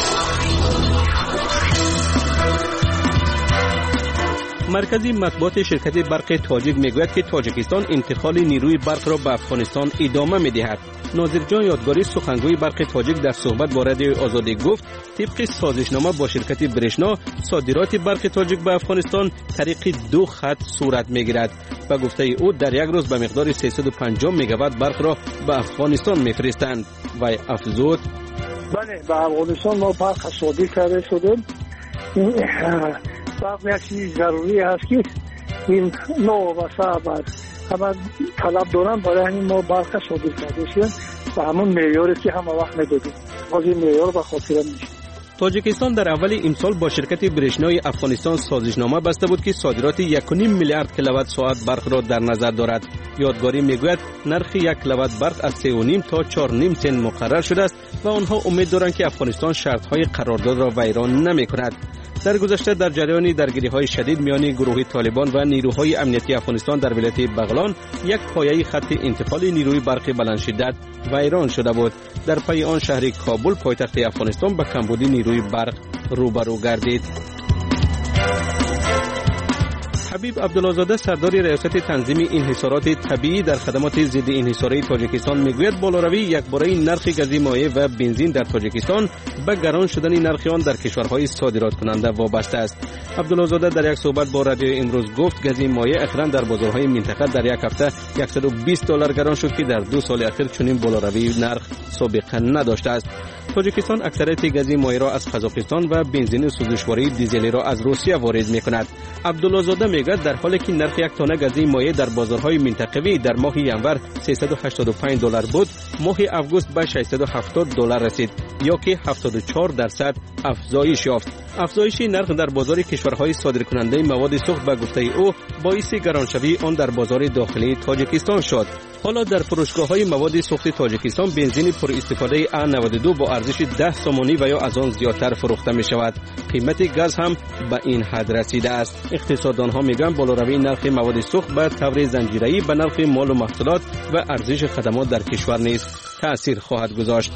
مرکزی مطبوعات شرکت برق تاجیک میگوید که تاجیکستان انتقال نیروی برق را به افغانستان ادامه میدهد. ناظر جان یادگاری سخنگوی برق تاجیک در صحبت با رادیو آزادی گفت طبق سازشنامه با شرکت برشنا صادرات برق تاجیک به افغانستان طریق دو خط صورت میگیرد. و گفته او در یک روز به مقدار سیصد و پنجاه مگاوات برق را به افغانستان میفرستند. و افزود بله به افغانستان ما برق صادر کرده شدیم. برق یک چیز ضروری است که این نوابسته بعد اما طلب دارن برای همین ما برق صادر کرده شدیم و همون معیاری که همه وقت میدادیم باز این معیار به خاطر میشه. تاجیکستان در اول امسال با شرکت برشنای افغانستان سازشنامه بسته بود که صادرات یک و نیم میلیارد کیلووات ساعت برق را در نظر دارد. یادگاری میگوید نرخ یک کیلووات برق از سه و نیم تا چهار و نیم سنت مقرر شده است و آنها امید دارند که افغانستان شرط‌های قرارداد را ویران نمی‌کند. در گذشته در جریان درگیری‌های شدید میان گروه طالبان و نیروهای امنیتی افغانستان در ولایت بغلان یک پایه خط انتقال نیروی برق بلند شدت ویران شده بود. در پی آن شهر کابل پایتخت افغانستان به کمبودی نیروی برق روبرو گردید. حبیب عبدالله‌زاده سردار ریاست تنظیم انحصارات طبیعی در خدمات ضد انحصاری تاجیکستان میگوید بالاروی یکباره نرخ گاز مایع و بنزین در تاجیکستان به گران شدن نرخ آن در کشورهای صادرات کننده وابسته است. عبدالله‌زاده در یک صحبت با رادیو امروز گفت گاز مایع اخیراً در بازارهای منطقه در یک هفته صد و بیست دلار گران شد که در دو سال اخیر چنین بالاروی نرخ سابقه نداشته است. تاجیکستان اکثریت گاز مایع را از قزاقستان و بنزین سوزشواری دیزلی را از روسیه وارد می‌کند. عبدالله‌زاده میگوید در حالی که نرخ یک تانه گاز مایع در بازارهای منطقوی در ماه ینور سیصد و هشتاد و پنج دلار بود، ماه اوگوست به ششصد و هفتاد دلار رسید یا که هفتاد و چهار درصد افزایش یافت. افزایش نرخ در بازار کشورهای صادرکننده مواد سوخت به گفته او باعث گرانشوی آن در بازار داخلی تاجیکستان شد. حالا در فروشگاه‌های مواد سوخت تاجیکستان بنزین پر استفاده ا نود و دو با ارزش ده سومانی و یا از آن زیادتر فروخته می شود. قیمت گاز هم به این حد رسیده است. اقتصاددان‌ها میگویند بالاروی نرخ مواد سوخت به طور زنجیره‌ای به نرخ مال و محصولات و ارزش خدمات در کشور نیز تأثیر خواهد گذاشت.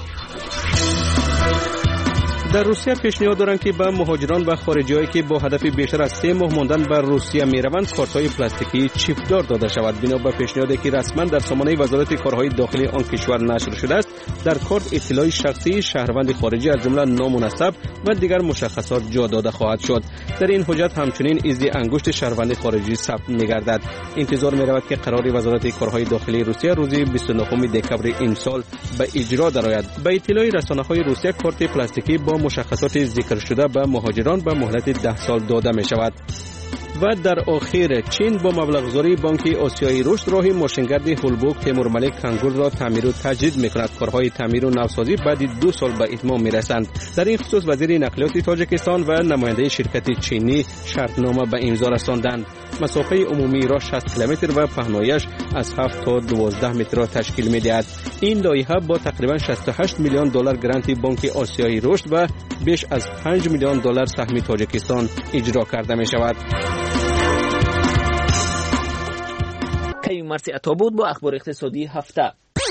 در روسیه پیشنهاد دارند که به مهاجران و خارجی‌هایی که با هدف بیشتر از سه ماه ماندن بر روسیه می‌روند کارت‌های پلاستیکی چیپدار داده شود. بنا به پیشنهادی که رسما در سامانه وزارت کارهای داخلی آن کشور نشر شده است، در کارت اطلاع شخصی شهروند خارجی از جمله نام و نسب و دیگر مشخصات جا داده خواهد شد. در این حجت همچنین ایزی انگشت شهروند خارجی ثبت می‌گردد. انتظار می‌رود که قرار وزارت کارهای داخلی روسیه روز بیست و نه دکمبر امسال به اجرا درآید. به اطلاع رسانه‌های روسیه کارت پلاستیکی با مشخصات ذکر شده به مهاجران به مهلت ده سال داده می شود. و در آخر چین با مبلغ‌گذاری بانک آسیایی رشد راه ماشینگرد هولبوک تیمورملک کنگور را تعمیر و تجدید می‌کند. کارهای تعمیر و نوسازی بعد دو سال به اتمام می‌رسند. در این خصوص وزیر نقلیات تاجیکستان و نماینده شرکت چینی شرطنامه به امضا رساندند. مسافه عمومی را شصت کیلومتر و پهنایش از هفت تا دوازده متر را تشکیل می‌دهد. این لایحه با تقریباً شصت و هشت میلیون دلار گرانت بانک آسیایی رشد و بیش از پنج میلیون دلار سهم تاجیکستان اجرا کرده می‌شود. کیوم مرسی عطا بود با اخبار اقتصادی هفته.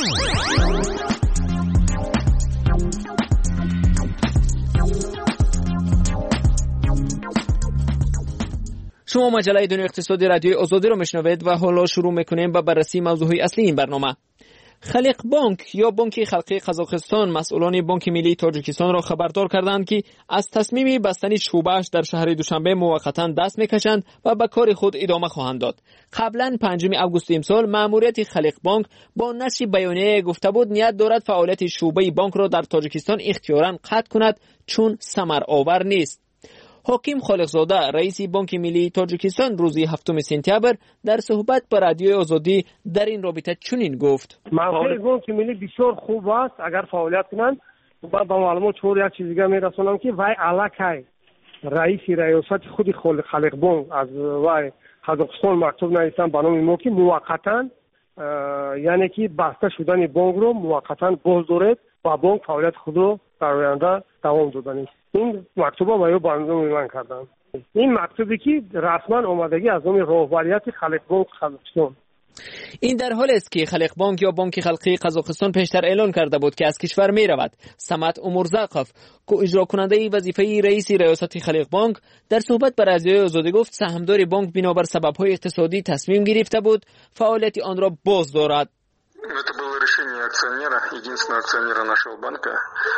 شما مجله دنیا اقتصادی رادیو آزادی رو میشنوید و حالا شروع میکنیم با بررسی موضوع اصلی این برنامه. خلیق بانک یا بانک خلقی قزاقستان مسئولان بانک ملی تاجیکستان را خبردار کردند که از تصمیم بستن شعبه‌اش در شهر دوشنبه موقتا دست میکشند و به کار خود ادامه خواهند داد. قبلا پنجم آگوست امسال مأموریت خلیق بانک با نشر بیانیه گفته بود نیت دارد فعالیت شعبه بانک را در تاجیکستان اختیاراً قطع کند چون ثمر آور نیست. حکیم خالقزاده رئیس بانک ملی تاجیکستان روز هفتم سپتامبر در صحبت با رادیو آزادی در این رابطه چنین گفت: موقع بانک ملی بسیار خوب است اگر فعالیت کنند. و با معلومات چور یک چیز دیگه میرسونم که وای الکای رئیس ریاست خود خلیق بانک از وای قزاقستان مکتوب نوشتن به نام ما که موقتا یعنی که بسته شدن بانک رو موقتا باز دارد و بانک فعالیت خود رو در آینده دوام دادن است. این مکتوبا با یو بانزو میمان کردن. این مکتوبی که رسما اومدگی از نام راهبریت خلیق بانک قزاقستان. این در حالی است که خلیق بانک یا بانک خلقی قزاقستان پیشتر اعلان کرده بود که از کشور می رود. سمت امورزاقف که اجرا کننده وظیفه رئیس ریاست خلیق بانک در صحبت با رادیو آزادی گفت سهامدار بانک بنابر سبب‌های اقتصادی تصمیم گرفته بود فعالیت آن را باز دارد. Это было решение акционера, единственного акционера нашего банка,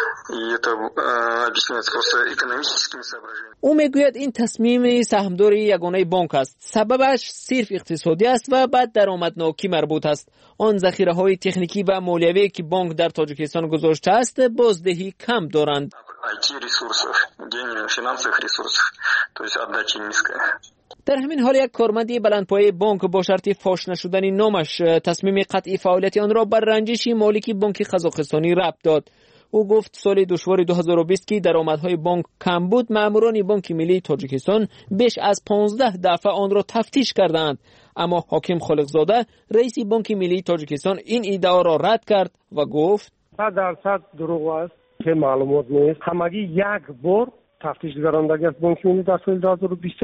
и это объясняется просто экономическими соображениями. او میگوید این تصمیم سهامداری یگانه بانک است. سببش صرف اقتصادی است و بعد درآمدناکی مربوط است. آن ذخیره‌های تکنیکی و مالیوی که بانک در تاجیکستان گذاشته است بازدهی کم دارند. ай ти ресурсов, денежных финансовых ресурсов, то есть отдача низкая. در همین حال یک کارمند بلندپایه بانک با شرط فاش نشدن نامش تصمیم قطعی فعالیت آن را بر رنجش مالک بانک قزاقستانی ربط داد. او گفت سال دشوار دو هزار و بیست که درآمدهای بانک کم بود، ماموران بانک ملی تاجیکستان بیش از پانزده دفعه آن را تفتیش کردند. اما حاکم خالقزاده رئیس بانک ملی تاجیکستان این ادعا را رد کرد و گفت صد درصد دروغ است که معلومات نیست. همگی یک بار تفتیش گذراندگی از بانک ملی در سال دو هزار و بیست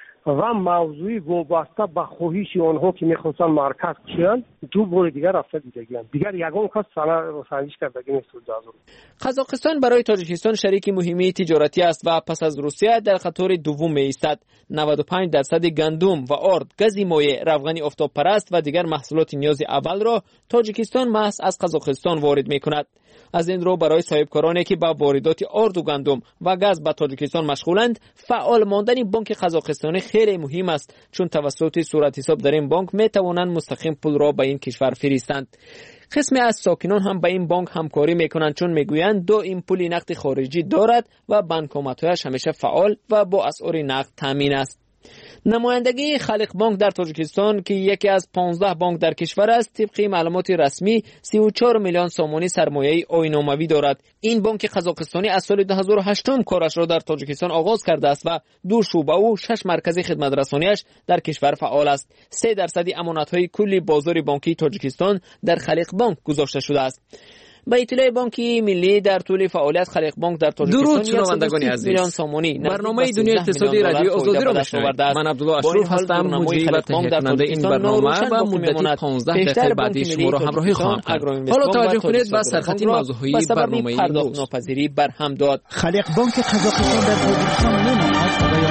و موضوعی وابسته به خواهش آنها که میخواستن مرکز کشند دو بار دیگر رفته دیدگی‌اند. دیگر یگان کس سند سنجش کردگی نیست. قزاقستان برای تاجیکستان شریک مهمی تجارتی است و پس از روسیه در خطر دوم می‌ایستد. نود و پنج درصد گندم و آرد، گاز مایع، روغن آفتاب پرست و دیگر محصولات نیاز اول را تاجیکستان محض از قزاقستان وارد می‌کند. از این رو برای صاحبکارانی که با واردات آرد و گندم و گاز به تاجیکستان مشغولند، فعال ماندن بانک قزاقستانی خیلی مهم است، چون توسط صورت حساب در این بانک می توانند مستقیم پول را به این کشور فرستند. قسمی از ساکنان هم با این بانک همکاری میکنند، چون میگویند دو این پول نقد خارجی دارد و بانکومت‌هایش همیشه فعال و با اسعار نقد تامین است. نمایندگی خالق بانک در تاجیکستان که یکی از پانزده بانک در کشور است، طبق معلومات رسمی سی و چهار میلیون سومانی سرمایه آیین‌ناموی دارد. این بانک قزاقستانی از سال دو هزار و هشت کارش را در تاجیکستان آغاز کرده است و دو شعبه و شش مرکز خدمت رسانیش در کشور فعال است. سه درصد امانت‌های کلی بازار بانکی تاجیکستان در خالق بانک گذاشته شده است. با اطلاع بانک ملی در طول فعالیت خالق بانک در تاجیکستان شنوندگان عزیز، برنامه دنیای اقتصادی رادیو آزادی را میشنوید. من عبدالله اشرف هستم، مجری و تهیه کننده این برنامه و مدتی پانزده دقیقه بعدی شما را همراهی خواهم کرد. حالا توجه کنید به سرخط موضوعی برنامه امروز. ناپذیری برهم داد. خالق بانک قزاقستان در تاجیکستان نمی‌ماند و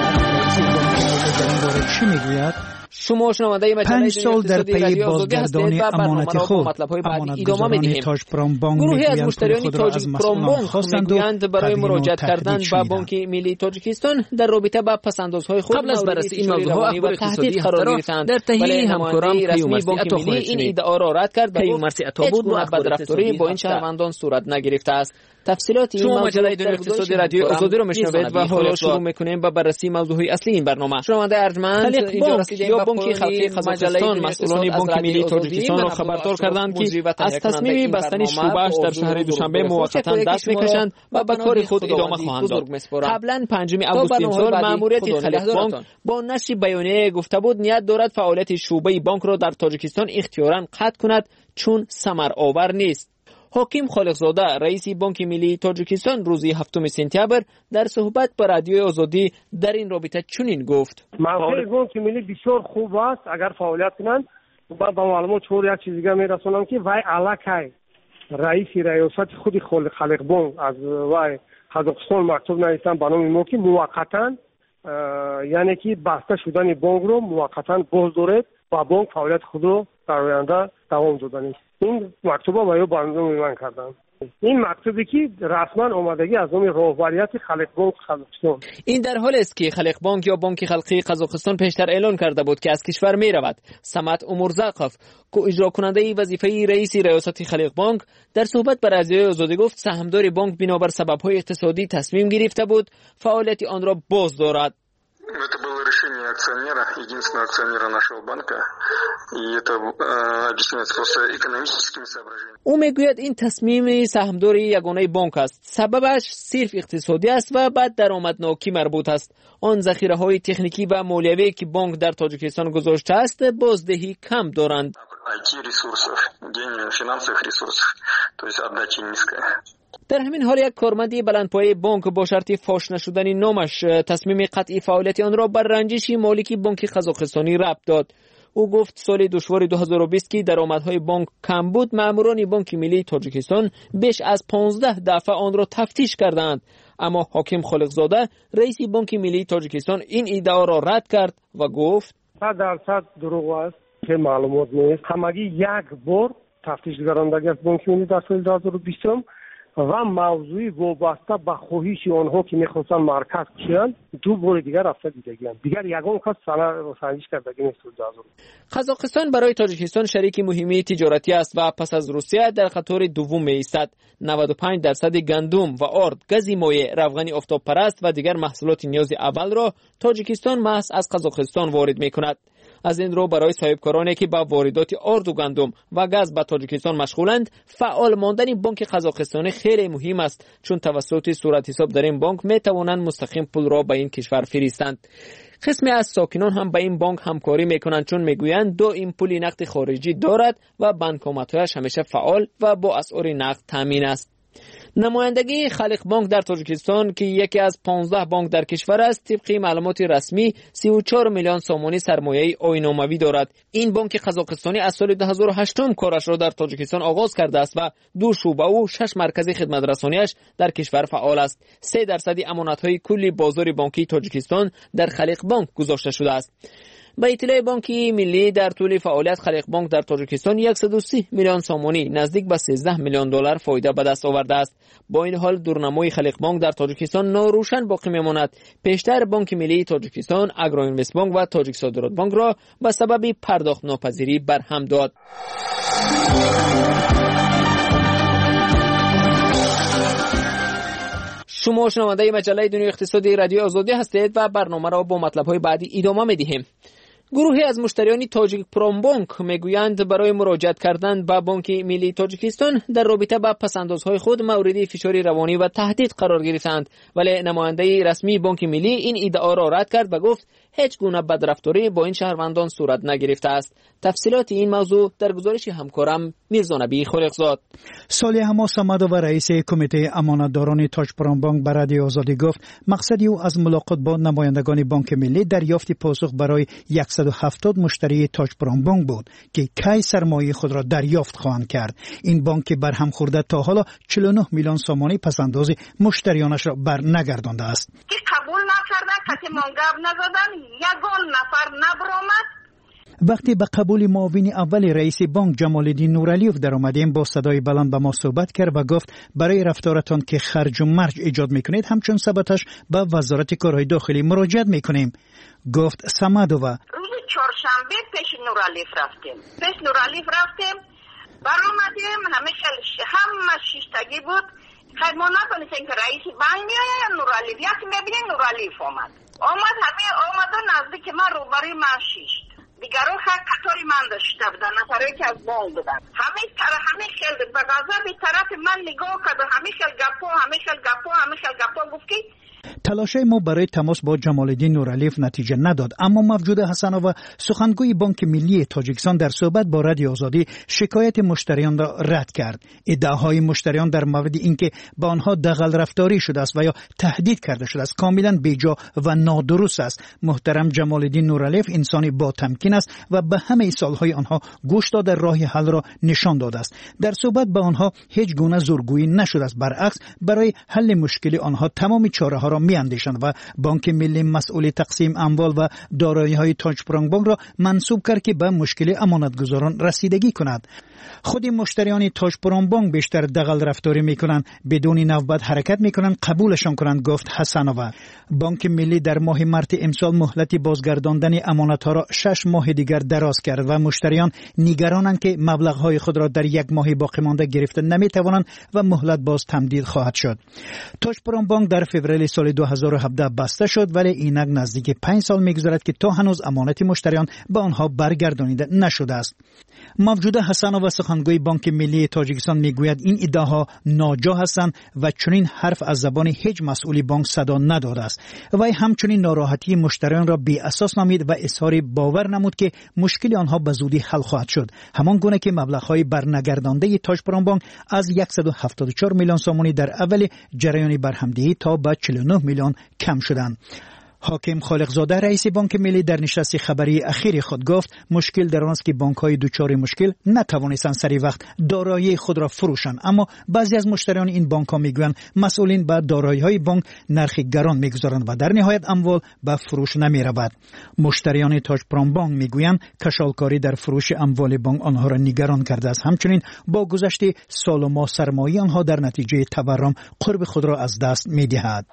یا چی میگوید؟ شما شنونده پنج سال در پی بازگردانی امانت خود، امانتگزاران تاج پرام بانک گروهی از مشتریان تاج پرام بانک میگویند برای مراجعت کردن به بانک ملی تاجیکستان در رابطه با پسندازهای خود قبل از بررسی این موضوع اخبار اقتصادی قرار گرفتند. در تهیه همکاران رسمی بانک ملی این ادعا را رد کرد و گفت هیچ گونه بدرفتاری با این شهروندان صورت نگرفته است. تفصیلات این مجله دنیای اقتصادی رادیو آزادی رو میشنوید و حالا شروع میکنیم با بررسی موضوعی اصلی این برنامه. شنونده ارجمند، اینجا رسیدیم به بانک خلقی قزاقستان. مسئولان بانک ملی تاجیکستان را خبردار کردند که از تصمیم بستن شعبه‌اش در شهر دوشنبه موقتا دست میکشند و به کار خود ادامه خواهند داد. قبلا پنجم آگوست امسال ماموریت خلق بانک با نشر بیانیه گفته بود نیت دارد فعالیت شعبه بانک را در تاجیکستان اختیاراً قطع کند، چون ثمر آور نیست. حاکم خالقزاده رئیس بانک ملی تاجیکستان روز هفتم سپتامبر در صحبت با رادیوی آزادی در این رابطه چنین گفت: موقع بانک ملی بسیار خوب است اگر فعالیت کنند. با معلومات چور یک چیز دیگه میرسونم که وای الکای رئیس ریاست خود خالق بانک از وای قزاقستان مکتوب نوشتن به نام ما که موقتا یعنی که بسته شدن بانک رو موقتا باز دارد و بانک فعالیت خود رو در آینده دوام دادن است. این مکتوبا با یو بانزو میمان کردن. این مکتوبی که رسما اومدگی از نام راهبریت خالق بانک قزاقستان. این در حالی است که خالق بانک یا بانک خلقی قزاقستان پیشتر اعلان کرده بود که از کشور می رود. سمت امورزاقف که اجرا کننده وظیفه رئیس ریاست خالق بانک در صحبت با رادیوی آزادی گفت سهامدار بانک بنابر سبب‌های اقتصادی تصمیم گرفته بود فعالیت آن را باز دارد. Это было решение акционера, единственного акционера нашего банка, и это объясняется просто экономическими соображениями. او میگوید این تصمیم سهامدار یگانه بانک است. سببش صرف اقتصادی است و بعد درآمدناکی مربوط است. آن ذخیره‌های تکنیکی و مالیوی که بانک در تاجیکستان گذاشته است بازدهی کم دارند. ай ти ресурсов, денежных финансовых ресурсов, то есть отдача низкая. در همین حال یک کارمند بلندپایه بانک با شرط فاش نشدن نامش تصمیم قطعی فعالیت آن را بر رنجش مالک بانک قزاقستانی ربط داد. او گفت سال دشوار دو هزار و بیست که درآمدهای بانک کم بود، ماموران بانک ملی تاجیکستان بیش از پانزده دفعه آن را تفتیش کردند. اما حاکم خالقزاده رئیس بانک ملی تاجیکستان این ادعا را رد کرد و گفت: صد درصد دروغ است که معلومات نیست. همگی یک بار تفتیش گرانندگی از بانک ملی در سال دو هزار و بیست و موضوعی وابسته به خواهش آنها که میخواستن مرکز بشن دو بار دیگر رفته دیدگی هم. دیگر یگان کس سنجش کردگی نیست. قزاقستان برای تاجیکستان شریک مهمی تجارتی است و پس از روسیه در خطر دوم می ایستد. نود و پنج درصد گندم و آرد، گاز مایع، روغن آفتاب پرست و دیگر محصولات نیاز اول را تاجیکستان محض از قزاقستان وارد می کند. از این رو برای صاحبکارانی که با واردات آرد و گندم و گاز به تاجیکستان مشغولند، فعال ماندن بانک قزاقستانی خیلی مهم است، چون توسط صورت حساب در این بانک می توانند مستقیم پول را به این کشور فرستند. قسمی از ساکنان هم با این بانک همکاری میکنند، چون میگویند دو این پول نقد خارجی دارد و بانکومات‌هایش همیشه فعال و با اسعار نقد تامین است. نمایندگی خالق بانک در تاجیکستان که یکی از پانزده بانک در کشور است، طبق معلومات رسمی سی و چهار میلیون سومانی سرمایه آیین‌ناموی دارد. این بانک قزاقستانی از سال دو هزار و هشت کارش را در تاجیکستان آغاز کرده است و دو شعبه و شش مرکز خدمت رسانیش در کشور فعال است. سه درصد امانت‌های کلی بازار بانکی تاجیکستان در خالق بانک گذاشته شده است. با اطلاع بانک ملی در طول فعالیت خالق بانک در تاجیکستان صد و سی میلیون سومانی نزدیک به سیزده میلیون دلار فایده به دست آورده است. با این حال دورنمای خالق بانک در تاجیکستان ناروشن باقی میماند. پیشتر بانک ملی تاجیکستان، اگرو اینوست بانک و تاجیک صادرات بانک را به سبب پرداخت ناپذیری برهم داد. شما شنونده مجله دنیای اقتصادی رادیو آزادی هستید و برنامه را با مطلب‌های بعدی ادامه می‌دهیم. گروهی از مشتریان تاجیک پروم بانک میگویند برای مراجعت کردن به بانک ملی تاجیکستان در رابطه با پس‌اندازهای خود مورد فشار روانی و تهدید قرار گرفتند، ولی نماینده رسمی بانک ملی این ادعا را رد کرد و گفت هیچ گونه بدرفتاری با این شهروندان صورت نگرفته است. تفصیلات این موضوع در گزارش همکارم میرزا نبی خالقزاد. صالح حماس آمد و رئیس کمیته امانتداران تاج پروم بانک به رادیو آزادی گفت مقصد او از ملاقات با نمایندگان بانک ملی دریافت پاسخ برای صد و هفتاد مشتری تاج پروم بانک بود که کی سرمایه خود را دریافت خواهند کرد. این بانک برهم خورده تا حالا چهل و نه میلیون سومانی پس‌انداز مشتریانش را بر نگردانده است. که قبول نکردن، کسی منگب نزدن، یگان نفر نبرآمد. وقتی به قبول معاون اول رئیس بانک جمال الدین نورالیوف در آمدیم با صدای بلند به ما صحبت کرد و گفت برای رفتارتان که خرج و مرج ایجاد میکنید همچون ثبتش به وزارت کارهای داخلی مراجعت میکنیم. گفت سمدووا روز چهارشنبه پیش نورالیوف رفتیم پیش نورالیوف رفتیم برآمدیم، همه همه شیشتگی بود. خیلی ما نکنیستیم که رئیس بانک میآید یا نورالیوف، یکی میبینیم نورالیوف آمد آمد همه آمد و نزدیک من روبروی من شیشت. دیگران خیلی قطاری من داشته بودن، نفرهایی که از بانک بودن، همه طرف همه خیلی به غضب به طرف من نگاه کرد و همه خیلی گپا همه خیلی گپا همه خیلی گپا گفت که تلاش ما برای تماس با جمال الدین نورالیوف نتیجه نداد، اما موجود حسنووا سخنگوی بانک ملی تاجیکستان در صحبت با رادیو آزادی شکایت مشتریان را رد کرد. ادعاهای مشتریان در مورد اینکه با آنها دغل رفتاری شده است و یا تهدید کرده شده است کاملا بیجا و نادرست است. محترم جمال الدین نورالیوف انسانی با تمکین است و به همه سالهای آنها گوش داده راه حل را نشان داده است. در صحبت با آنها هیچ گونه زورگویی نشده است، برعکس برای حل مشکل آنها تمام چاره ها را می اندیشند و بانک ملی مسئول تقسیم اموال و دارایی‌های تاج پروم بانک را منسوب کرد که به مشکل امانتگزاران رسیدگی کند. خود مشتریان تاج پروم بانک بیشتر دغل رفتاری میکنند، بدون نوبت حرکت میکنند، قبولشان کنند، گفت حسنووا. بانک ملی در ماه مارس امسال مهلت بازگرداندن امانت‌ها را شش ماه دیگر دراز کرد و مشتریان نگرانند که مبلغ‌های خود را در یک ماه باقی مانده گرفته نمیتوانند و مهلت باز تمدید خواهد شد. تاج پروم بانک در فوریه سال دو هزار و هفده بسته شد، ولی اینک نزدیک پنج سال میگذرد که تا هنوز امانت مشتریان به آنها برگردانیده نشده است. موجود حسنووا سخنگوی بانک ملی تاجیکستان میگوید این ادعاها ناجا هستند و چنین حرف از زبان هیچ مسئول بانک صدا نداده است. وی همچنین ناراحتی مشتریان را بی اساس نامید و اظهار باور نمود که مشکل آنها به زودی حل خواهد شد، همان گونه که مبلغ‌های برنگردانده تاج پروم بانک از صد و هفتاد و چهار میلیون سومانی در اول جریان برهمدهی تا به چهل و نه میلیون کم شدند. حاکم خالقزاده رئیس بانک ملی در نشست خبری اخیر خود گفت مشکل در آن است که بانک‌های دچار مشکل نتوانستند سری وقت دارایی خود را فروشند، اما بعضی از مشتریان این بانک‌ها میگویند مسئولین به دارایی‌های بانک نرخ گران میگذارند و در نهایت اموال به فروش نمی‌رود. مشتریان تاج پرام بانک میگویند کشالکاری در فروش اموال بانک آنها را نگران کرده است. همچنین با گذشت سال و ماه سرمایه آنها در نتیجه تورم قرب خود را از دست می‌دهد.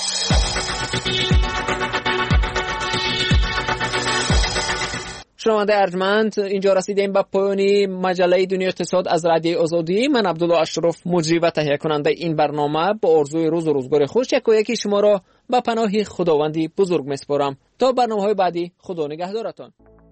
شنونده ارجمند، اینجا رسیدیم به پایان مجله دنیای اقتصاد از رادیوی آزادی. من عبدالله اشرف مجری و تهیه کننده این برنامه با آرزوی روز و روزگار خوش یک و یکی شما را به پناه خداوندی بزرگ میسپارم. تا برنامه‌های بعدی، خدا نگهدارتان.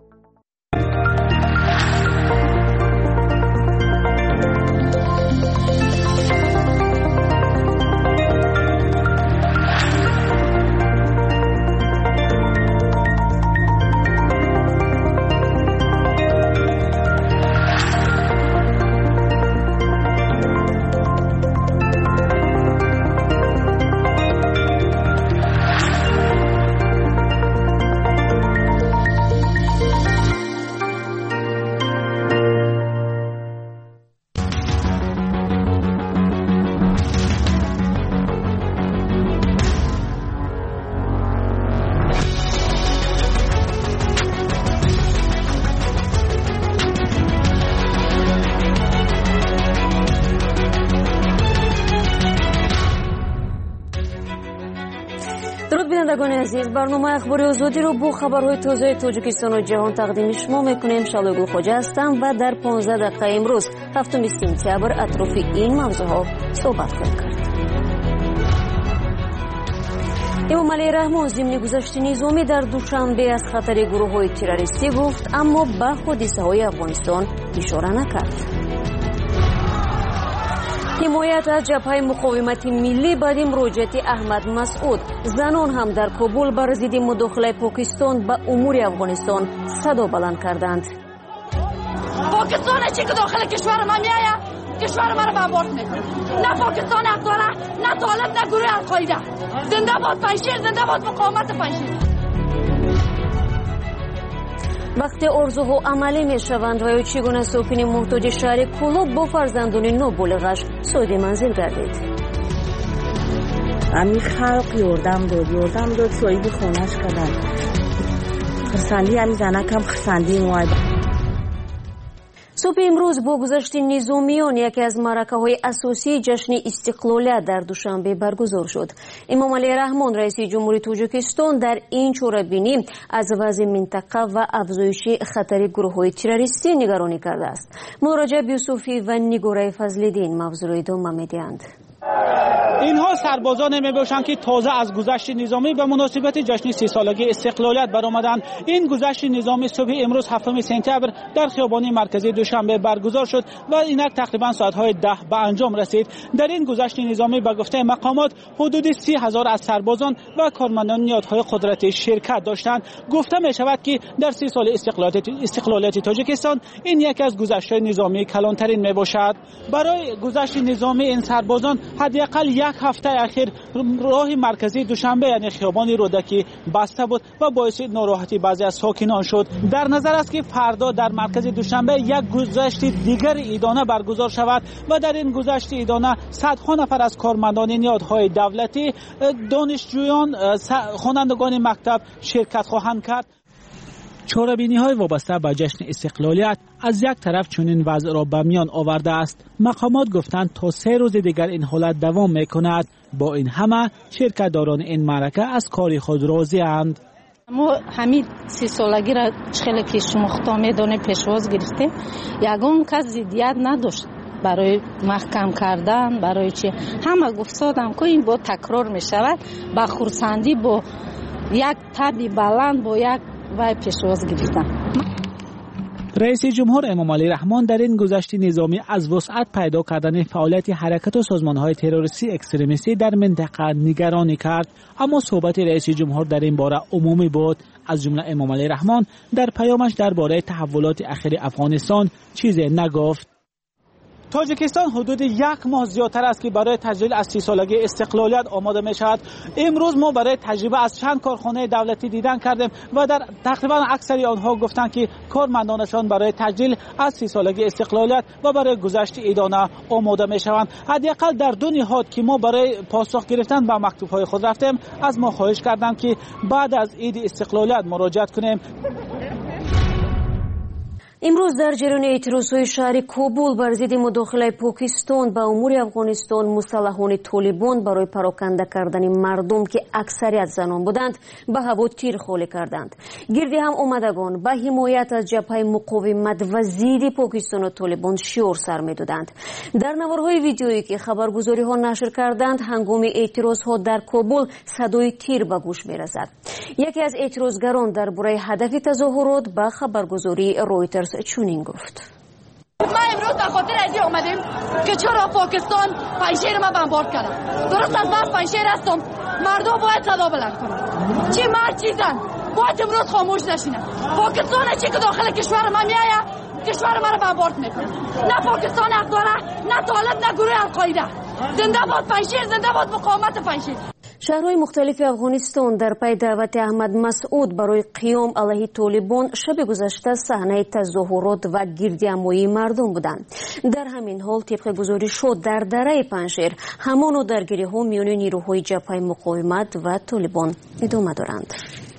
بینندگان عزیز، برنامه اخبار آزادی رو با خبرهای تازه تاجیکستان و جهان تقدیم شما میکنیم. شالوگل خوجا هستم و در پانزده دقیقه امروز هفتم سپتامبر اطراف این موضوعات صحبت خواهیم کرد. امامعلی رحمان ضمن گذشت نظامی در دوشنبه از خطر گروه‌های تروریستی گفت، اما به حادثه‌های افغانستان اشاره نکرد. حمایت از جبهه مقاومت ملی بعد مراجعت احمد مسعود، زنان هم در کابل بر ضد مداخله پاکستان به امور افغانستان صدا بلند کردند. پاکستان چی که داخل کشور ما میآید، کشور ما را برباد میکنه. نه پاکستان افغانه، نه طالب، نه گروه القاعده. زنده باد پنجشیر، زنده باد مقاومت پنجشیر. وقتی آرزوها عملی می شوند و چگونه ساکن محتاج شهر کولوب با فرزندان نابالغش صاحب منزل گردید. امی خلق یردم داد یردم داد صاحب خونش کردن. خرسندی همی زنک هم خرسندی مواد. صبح امروز با گذشت نظامیان یکی از معرکه‌های اساسی جشن استقلالیت در دوشنبه برگزار شد. امامعلی رحمان رئیس جمهوری تاجیکستان در این چوره‌بینی از وضع منطقه و افزایش خطر گروه‌های تروریستی نگرانی کرده است. مراجع یوسفی و نگاره فضل‌الدین موضوع ادامه می‌دهند. اینها سربازان میباشند که تازه از گذشت نظامی به مناسبت جشن سی سالگی استقلالیت برآمدند. این گذشت نظامی صبح امروز هفتم سپتامبر در خیابان مرکزی دوشنبه برگزار شد و اینک تقریبا ساعت‌های ده به انجام رسید. در این گذشت نظامی به گفته مقامات حدود سی هزار از سربازان و کارمندان نهادهای قدرتی شرکت داشتند. گفته می شود که در سی سال استقلالیت استقلالیت تاجیکستان این یک از گذشت‌های نظامی کلانترین می باشد. برای گذشت نظامی این سربازان حداقل یک هفته اخیر راه مرکزی دوشنبه یعنی خیابان رودکی بسته بود و باعث ناراحتی بعضی از ساکنان شد. در نظر است که فردا در مرکز دوشنبه یک گذشت دیگر ایدانه برگزار شود و در این گذشت ایدانه صدها نفر از کارمندان نهادهای دولتی، دانشجویان، خوانندگان مکتب شرکت خواهند کرد. چاره‌بینی‌های وابسته به جشن استقلالیت از یک طرف چنین وضع را به میان آورده است. مقامات گفتند تا سه روز دیگر این حالت دوام می‌کند. با این همه شرکت‌داران این معرکه از کار خود راضی‌اند. ما همین سی سالگی را خیلی پیش مختا میدونه پیشواز گرفته، یگان کس ضدیت نداشت برای محکم کردن، برای چی همه گفت سادم که این با تکرار می شود. با خورسندی با یک تبی بلند با یک وای پیشواز گرفتن. رئیس جمهور امامعلی رحمان در این گذشت نظامی از وسعت پیدا کردن فعالیت حرکت و سازمان‌های تروریستی اکستریمیستی در منطقه نگرانی کرد، اما صحبت رئیس جمهور در این باره عمومی بود. از جمله امامعلی رحمان در پیامش درباره تحولات اخیر افغانستان چیزی نگفت. تاجیکستان حدود یک ماه زیادتر است که برای تجلیل از سی سالگی استقلالیت آماده می شود. امروز ما برای تجربه از چند کارخانه دولتی دیدن کردیم و در تقریبا اکثری آنها گفتند که کارمندانشان برای تجلیل از سی سالگی استقلالیت و برای گذشت ایدانه آماده می شوند. حداقل در دو نهاد که ما برای پاسخ گرفتن به مکتوب‌های خود رفتیم از ما خواهش کردند که بعد از عید استقلالیت مراجعت کنیم. امروز در جریان اعتراضهای شهر کابل بر ضد مداخله پاکستان به امور افغانستان مسلحان طالبان برای پراکنده کردن مردم که اکثریت زنان بودند به هوا تیر خالی کردند. گردی هم آمدگان به حمایت از جبهه مقاومت و ضد پاکستان و طالبان شعار سر می‌دادند. در نوارهای ویدیویی که خبرگزاری ها نشر کردند هنگام اعتراض ها در کابل صدای تیر به گوش می‌رسد. یکی از اعتراضگران درباره هدف تظاهرات به خبرگزاری رویترز چنین گفت: ما امروز به خاطر ازی اومدیم که چرا پاکستان پنجشیر ما بمبارد کرده. درست از من پنجشیر هستم، مردم باید صدا بلند کنن. چی مرد چی زن باید امروز خاموش نشینه. پاکستان چی که داخل کشور ما میایه کشور ما رو بمبارد میکنه. نه پاکستان حق داره، نه طالب، نه گروه القاعده. زنده باد پنجشیر، زنده باد مقاومت پنجشیر. شهرهای مختلف افغانستان در پی دعوت احمد مسعود برای قیام علیه طالبان شب گذشته صحنه تظاهرات و گردهمایی مردم بودند. در همین حال طبق گزارش شد در دره پنجشیر همان درگیری‌ها میان نیروهای جبهه مقاومت و طالبان ادامه دارند.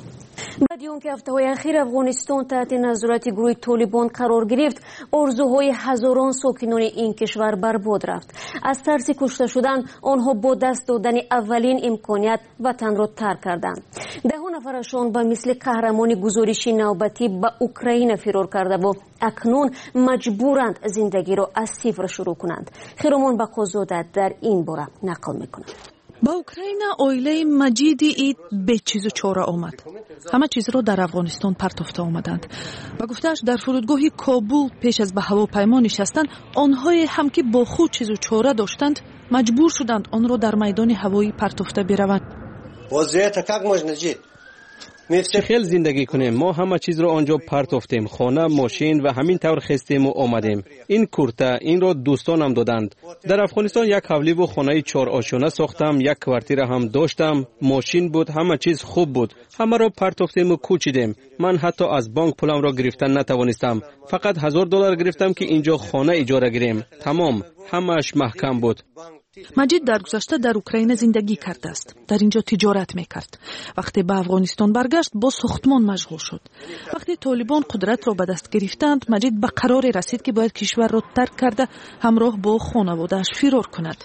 بعد اینکه هفته‌های اخیر افغانستان تحت نظارت گروه طالبان قرار گرفت، آرزوهای هزاران ساکنان این کشور برباد رفت. از ترس کشته شدن آنها با دست دادن اولین امکانیت وطن را ترک کردند. ده نفرشان به مثل قهرمان گزارشی نوبتی به اوکراین فرار کرده و اکنون مجبورند زندگی را از صفر شروع کنند. خیرمان بقازاده در این باره نقل می‌کند. با اوکراین اویله مجید اید به چیز و چاره آمد. همه چیز را در افغانستان پرتافته آمدند. و گفتهش در فرودگاه کابل پیش از به هواپیما نشستن آنهای هم که با خود چیز و چاره داشتند مجبور شدند آن را در میدان هوایی پرتافته بروند. وضعیت как можно жить؟ چه خیل زندگی کنیم؟ ما همه چیز رو آنجا پرتافتیم، خانه، ماشین و همین طور خستیم و آمدیم. این کورته این را دوستانم دادند. در افغانستان یک حولی و خانه چهار آشونه ساختم، یک کوارتیر هم داشتم، ماشین بود، همه چیز خوب بود. همه را پرتافتیم و کوچیدیم. من حتی از بانک پولم را گرفتن نتوانستم. فقط هزار دلار گرفتم که اینجا خانه اجاره گیریم. تمام، همه‌اش محکم بود. مجید در گذشته در اوکراین زندگی کرده است. در اینجا تجارت میکرد. وقتی به افغانستان برگشت با ساختمان مشغول شد. وقتی طالبان قدرت را به دست گرفتند مجید به قرار رسید که باید کشور را ترک کرده همراه با خانواده‌اش فرار کند.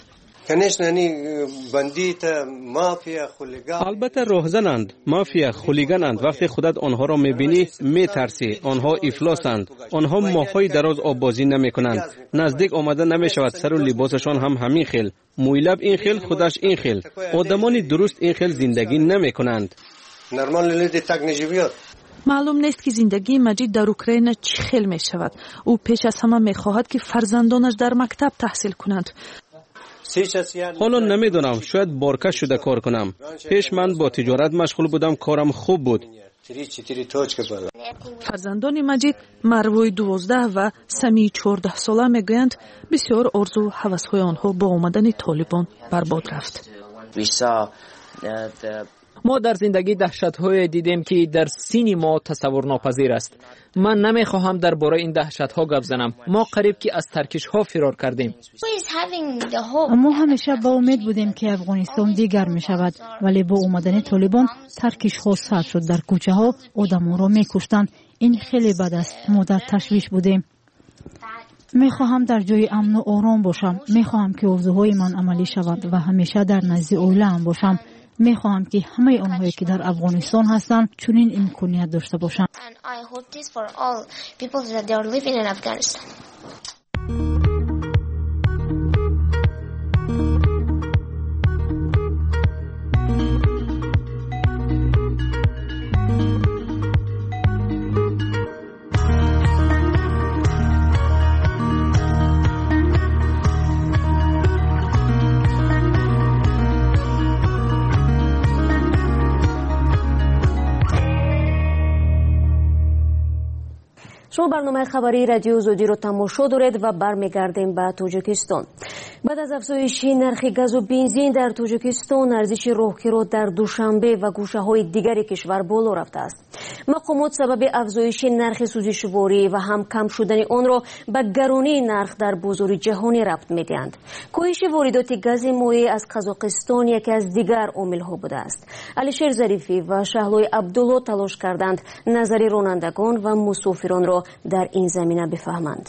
البته راهزنند، مافیا، خولیگانند. وقتی خودت آنها را میبینی میترسی. آنها افلاسند. آنها ماهای دراز آب بازی نمیکنند. نزدیک آمده نمیشود. سر و لباسشان هم همین خیل. مویلب این خیل، خودش این خیل. آدمانی درست این خیل زندگی نمیکنند. معلوم نیست که زندگی مجید در اوکراین چه خیل می شود. او پیش از همه می خواهد که فرزندانش در مکتب تحصیل کنند. حالا نمیدونم، شاید بارکش شده کار کنم. پیش من با تجارت مشغول بودم، کارم خوب بود. فرزندان مجید مروی دوازده و سمی چهارده ساله میگویند بسیار آرزو و هوس‌های آنها با آمدن طالبان برباد رفت. ما در زندگی دهشت‌های دیدیم که در سین ما تصور ناپذیر است. من نمیخواهم درباره این دهشت‌ها گپ زنم. ما قریب که از ترکش‌ها فرار کردیم. ما همیشه با امید بودیم که افغانستان دیگر می شود، ولی با اومدن طالبان ترکش‌ها سر شد. در کوچه‌ها آدم‌ها را می‌کشتند. این خیلی بد است. ما در تشویش بودیم. میخواهم در جای امن و آرام باشم. میخواهم که آرزوهای من عملی شود و همیشه در نزد عائله‌ام باشم. میخواهم که همه آنهایی که در افغانستان هستند چنین امکانیت داشته باشند. شما برنامه خبری رادیو آزادی رو تماشا دارید و برمیگردیم به تاجیکستان. بعد از افزایش نرخ گاز و بنزین در تاجیکستان، ارزش راهگیرها در دوشنبه و گوشه‌های دیگر کشور بالا رفته است. مقامات سبب افزایش نرخ سوزشواری و هم کم شدن آن را به گرانی نرخ در بازار جهانی ربط می‌دهند. کاهش واردات گاز مایع از قزاقستان یکی از دیگر عامل‌ها بوده است. علیشیر ظریفی و شهلای عبدالله تلاش کردند نظر رانندگان و مسافران را در این زمینه بفهمند.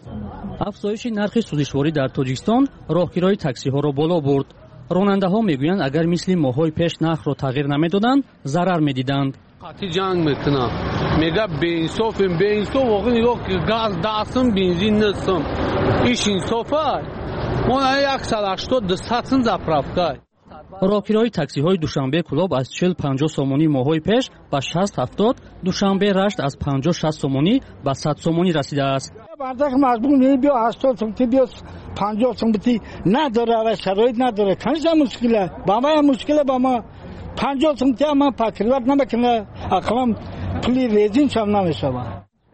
افزایش نرخ سوزشواری در تاجیکستان راهگیرهای تاکسی ها را بالا برد. راننده ها میگویند اگر مثل ماهای پیش نرخ را تغییر نمیدادند ضرر میدیدند. قطعی جنگ میکنه، میگه به انصافیم، به انصاف واقعا نگاه که گاز دستم بنزین نستم، ایش انصافه ما صد و هشتاد دو صد заправка. راهگیرهای تاکسی های دوشنبه کلاب از چهل پنجاه سومونی ماهای پیش به شصت هفتاد، دوشنبه رشت از پنجاه شصت سومونی به صد سومونی رسیده است. برداشت مجبور می بیا هشتاد سومتی بیا پنجاه سومتی نداره و شرایط نداره، کنیش مشکله، با ما مشکله، با ما پنجاه سومتی ما پاکریت نمیکنه، اقلام پلی ریزین شم نمیشوه.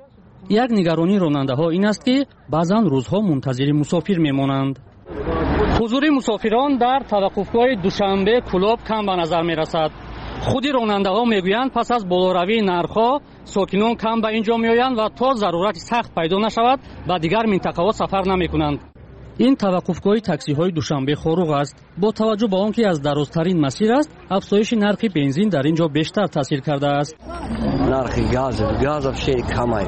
یک نگرانی راننده ها این است که بعضا روزها منتظر مسافر میمانند. حضور مسافران در توقفگاه دوشنبه کلاب کم به نظر می رسد. خودی راننده ها میگویند پس از بالاروی نرخ‌ها ساکنان کم به اینجا میآیند و تا ضرورت سخت پیدا نشود به دیگر منطقه ها سفر نمی کنند. این توقفگاه تاکسی های دوشنبه خاروق است. با توجه به آنکه از درازترین مسیر است، افزایش نرخ بنزین در اینجا بیشتر تاثیر کرده است. نرخ گاز گاز افشین کمای.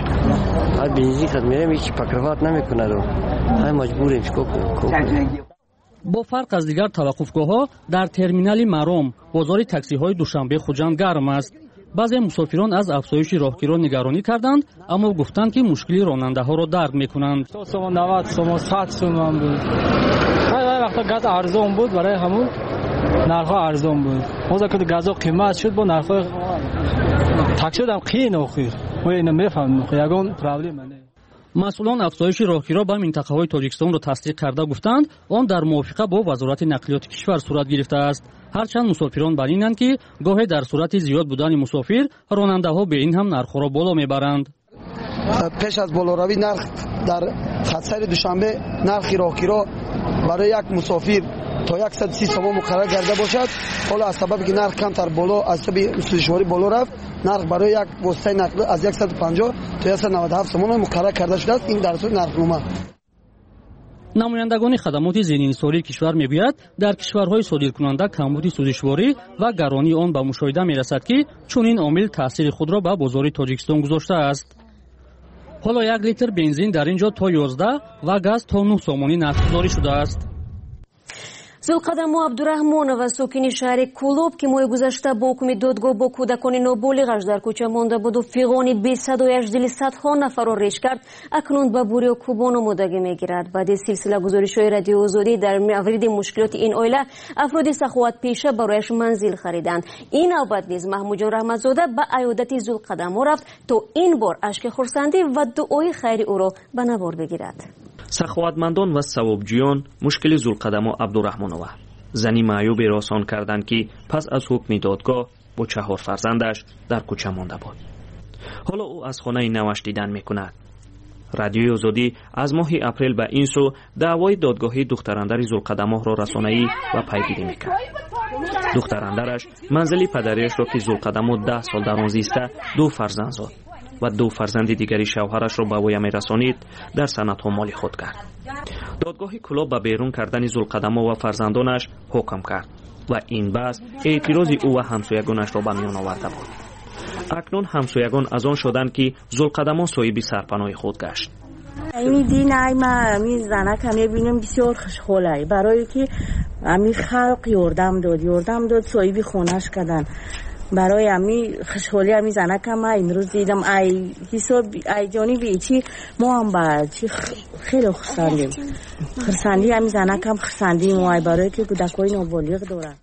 هر بنزین خود میرم هیچ پاکروات نمیکنه رو. های مجبوریم چیکار کنیم. با فرق از دیگر توقفگاه‌ها در ترمینال مرام بازار تاکسی های دوشنبه خوجند گرم است. بعضی مسافران از افزایش راهگیران نگرانی کردند، اما گفتند که مشکلی راننده ها را درک میکنند. نود سوم صد سوم بود. هر وقت گاز ارزان بود برای همون نرخ ارزان بود. وقتی که گاز قیمت شد با نرخ تاکسی هم قین اخیر. ما اینو میفهمیم. یگان پرابلم نه. مسئولان افزایش راهگیرها به منطقه های تاجیکستان را تصدیق کرده گفتند آن در موافقه با وزارت نقلیات کشور صورت گرفته است. هرچند مسافران بر اینند که گاهی در صورت زیاد بودن مسافر راننده ها به این هم نرخ را بالا میبرند. پیش از بالاروی نرخ در خط دوشنبه نرخ راهگیرها برای یک مسافر تا صد و سی سوم مقرر کرده باشد. حالا از سبب که نرخ کمتر بالا از سبب سوزشواری بالا رفت، نرخ برای یک واسطه نقل از صد و پنجاه تا صد و نود و هفت سوم مقرر کرده شده است. این در صورت نرخنامه. نمایندگان خدمات ضدانحصاری کشور میگوید در کشورهای صادرکننده کمبود سوزشواری و گرانی آن به مشاهده میرسد که چنین عامل تاثیر خود را به بازار تاجیکستان گذاشته است. حالا یک لیتر بنزین در اینجا تا یازده و گاز تا نه سومانی نرخ‌گذاری شده است. зулқадамо абдурахмонова сокини шаҳри кулоб ки моҳи гузашта бо ҳукми додгоҳ бо кӯдакони ноболиғаш дар кӯча монда буду фиғони бесадояш дили садҳо нафарро реш кард, акнун ба бурё кӯбон омодагӣ мегирад. баъди силсила гузоришҳои радиои озодӣ дар мавриди мушкилоти ин оила, афроди саховатпеша барояш манзил хариданд. ин навбат низ маҳмудҷон раҳматзода ба аёдати зулқадамо рафт то ин бор ашки хурсандӣ ва дуои хайри ӯро ба навор бигирад. саховатмандон ва савобҷӯён мушкили зулқадамо абдурахмонова зани маъюбе росон карданд ки пас аз ҳукми додгоҳ бо чаҳор фарзандаш дар кӯча монда буд. ҳоло ӯ аз хонаи наваш дидан мекунад. радиои озодӣ аз моҳи апрел ба ин сӯ даъвои додгоҳии духтарандари зулқадамоҳро расонаӣ ва пайгирӣ мекард. духтарандараш манзили падариашро ки зулқадамо даҳ сол дар он зиста ду фарзанд зод و دو فرزند دیگری شوهرش را به وی رسانید در سندها مالی خود کرد. دادگاه کلاب به بیرون کردن زلقدما و فرزندانش حکم کرد و این بحث اعتراض او و همسایگانش را به میان آورده بود. اکنون همسایگان از آن شدند که زلقدما صاحب سرپناه خود گشت. این دین ای ما می زنک هم ببینم بسیار خوشحاله برای که امی خلق یاردم داد یاردم داد صاحب خونش کردن. برای امی خوشحالی امی زنک هم امروز دیدم ای حساب ای جانبی چی ما هم با چی خیلی خرسندیم خرسندی امی زنک هم خرسندیم و برای که کودکای نابالغ دارن.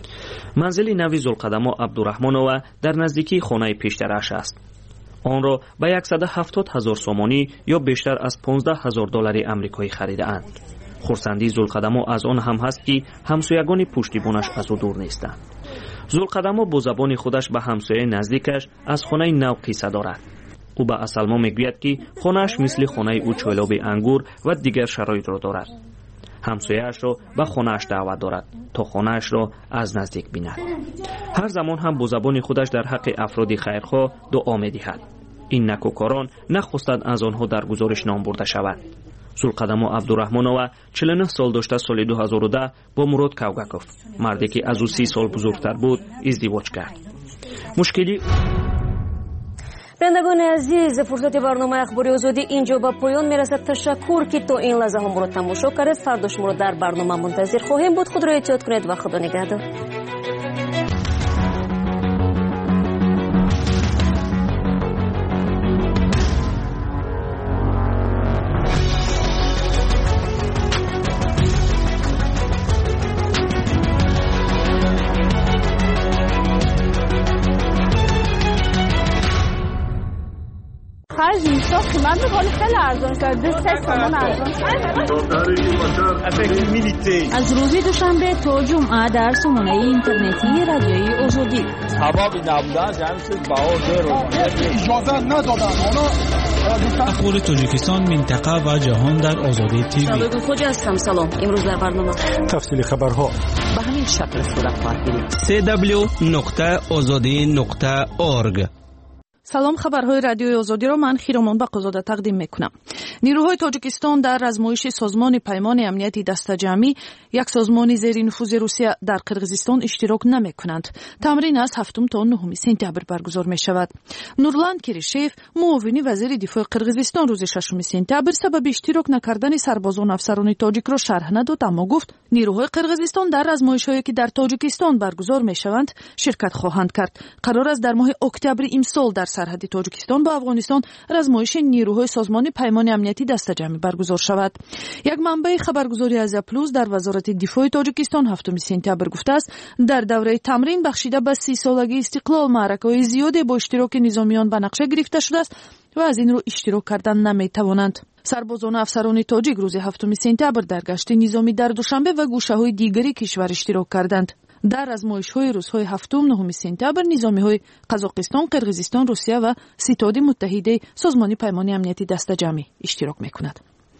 منزل نوی زلقدما عبدالرحمنова در نزدیکی خانه پیشترش است. آن را به صد و هفتاد هزار سومانی یا بیشتر از پانزده هزار دلار آمریکایی خریده اند. خرسندی زلقدما از آن هم هست که همسایگان پشتیبانش از او دور نیستند. زلقدما با زبان خودش به همسایه نزدیکش از خانه نو قصه دارد. او به اسلما میگوید که خانه‌اش مثل خانه او چویلاب انگور و دیگر شرایط را دارد. همسایه‌اش را به خانه‌اش دعوت دارد تا خانه‌اش را از نزدیک بیند. هر زمان هم با زبان خودش در حق افراد خیرخواه دعا می‌دهد. این نکوکاران نخواستند از آنها در گزارش نام برده شود. زلقدما عبدالرحمنова چهل و نه سال داشته سال دو هزار و ده با مراد کوگکوف، مردی که از او سی سال بزرگتر بود، ازدواج کرد. مشکلی بینندگان عزیز، فرصت برنامه اخباری آزادی اینجا به پایان میرسد. تشکر که تا این لحظه هم رو تماشا کردید. فردا شما رو در برنامه منتظر خواهیم بود. خود را احتیاط کنید و خدا نگهدار. خرج اینستا قیمت رو بالا خیلی ارزان کرده. سه سامان ارزان از روز دوشنبه تا جمعه در سامانه اینترنتی رادیوی آزادی سبابی نبودن جمعیت بها اجازه ندادن. اخبار تاجیکستان، منطقه و جهان در آزادی تیوی. سلام خوجا هستم. سلام. امروز در برنامه تفصیل خبرها به همین شکل صورت خواهد گرفت. دبلیو نقطه آزادی نقطه اورگ. سلام، خبرهای رادیوی آزادی را من خیرامان بقازاده تقدیم میکنم. نیروهای تاجیکستان در آزمایش سازمان پیمان امنیتی دسته‌جمعی، یک سازمان زیر نفوذ روسیه در قرقیزستان اشتراک نمیکنند. تمرین از هفتم تا نهم سپتامبر برگزار می شود. نورلان کریشیف، معاون وزیر دفاع قرقیزستان، روز ششم سپتامبر سبب اشتراک نکردن سربازان افسران تاجیک را شرح نداد، اما گفت نیروهای قرقیزستان در آزمایش‌هایی که در تاجیکستان برگزار می شوند شرکت خواهند کرد. قرار است در ماه اکتبر امسال در سرحد تاجیکستان با افغانستان آزمایش نیروهای سازمان پیمان امنیتی دسته‌جمعی برگزار شود. یک منبع خبرگزاری از پلوس در وزارت دفاع تاجیکستان هفتم سپتامبر گفته است در دوره تمرین بخشیده به سی سالگی استقلال معرکه‌های زیادی با اشتراک نظامیان به نقشه گرفته شده است و از این رو اشتراک کردن نمی‌توانند. سربازان افسران تاجیک روز هفتم سپتامبر در گشت نظامی در دوشنبه و گوشه‌های دیگری کشور اشتراک کردند. در آزمایش‌های روزهای هفتم نهم سپتامبر نظامی‌های قزاقستان، قرقیزستان، روسیه و ستاد متحده سازمان پیمان امنیتی دسته‌جمعی اشتراک می‌کنند.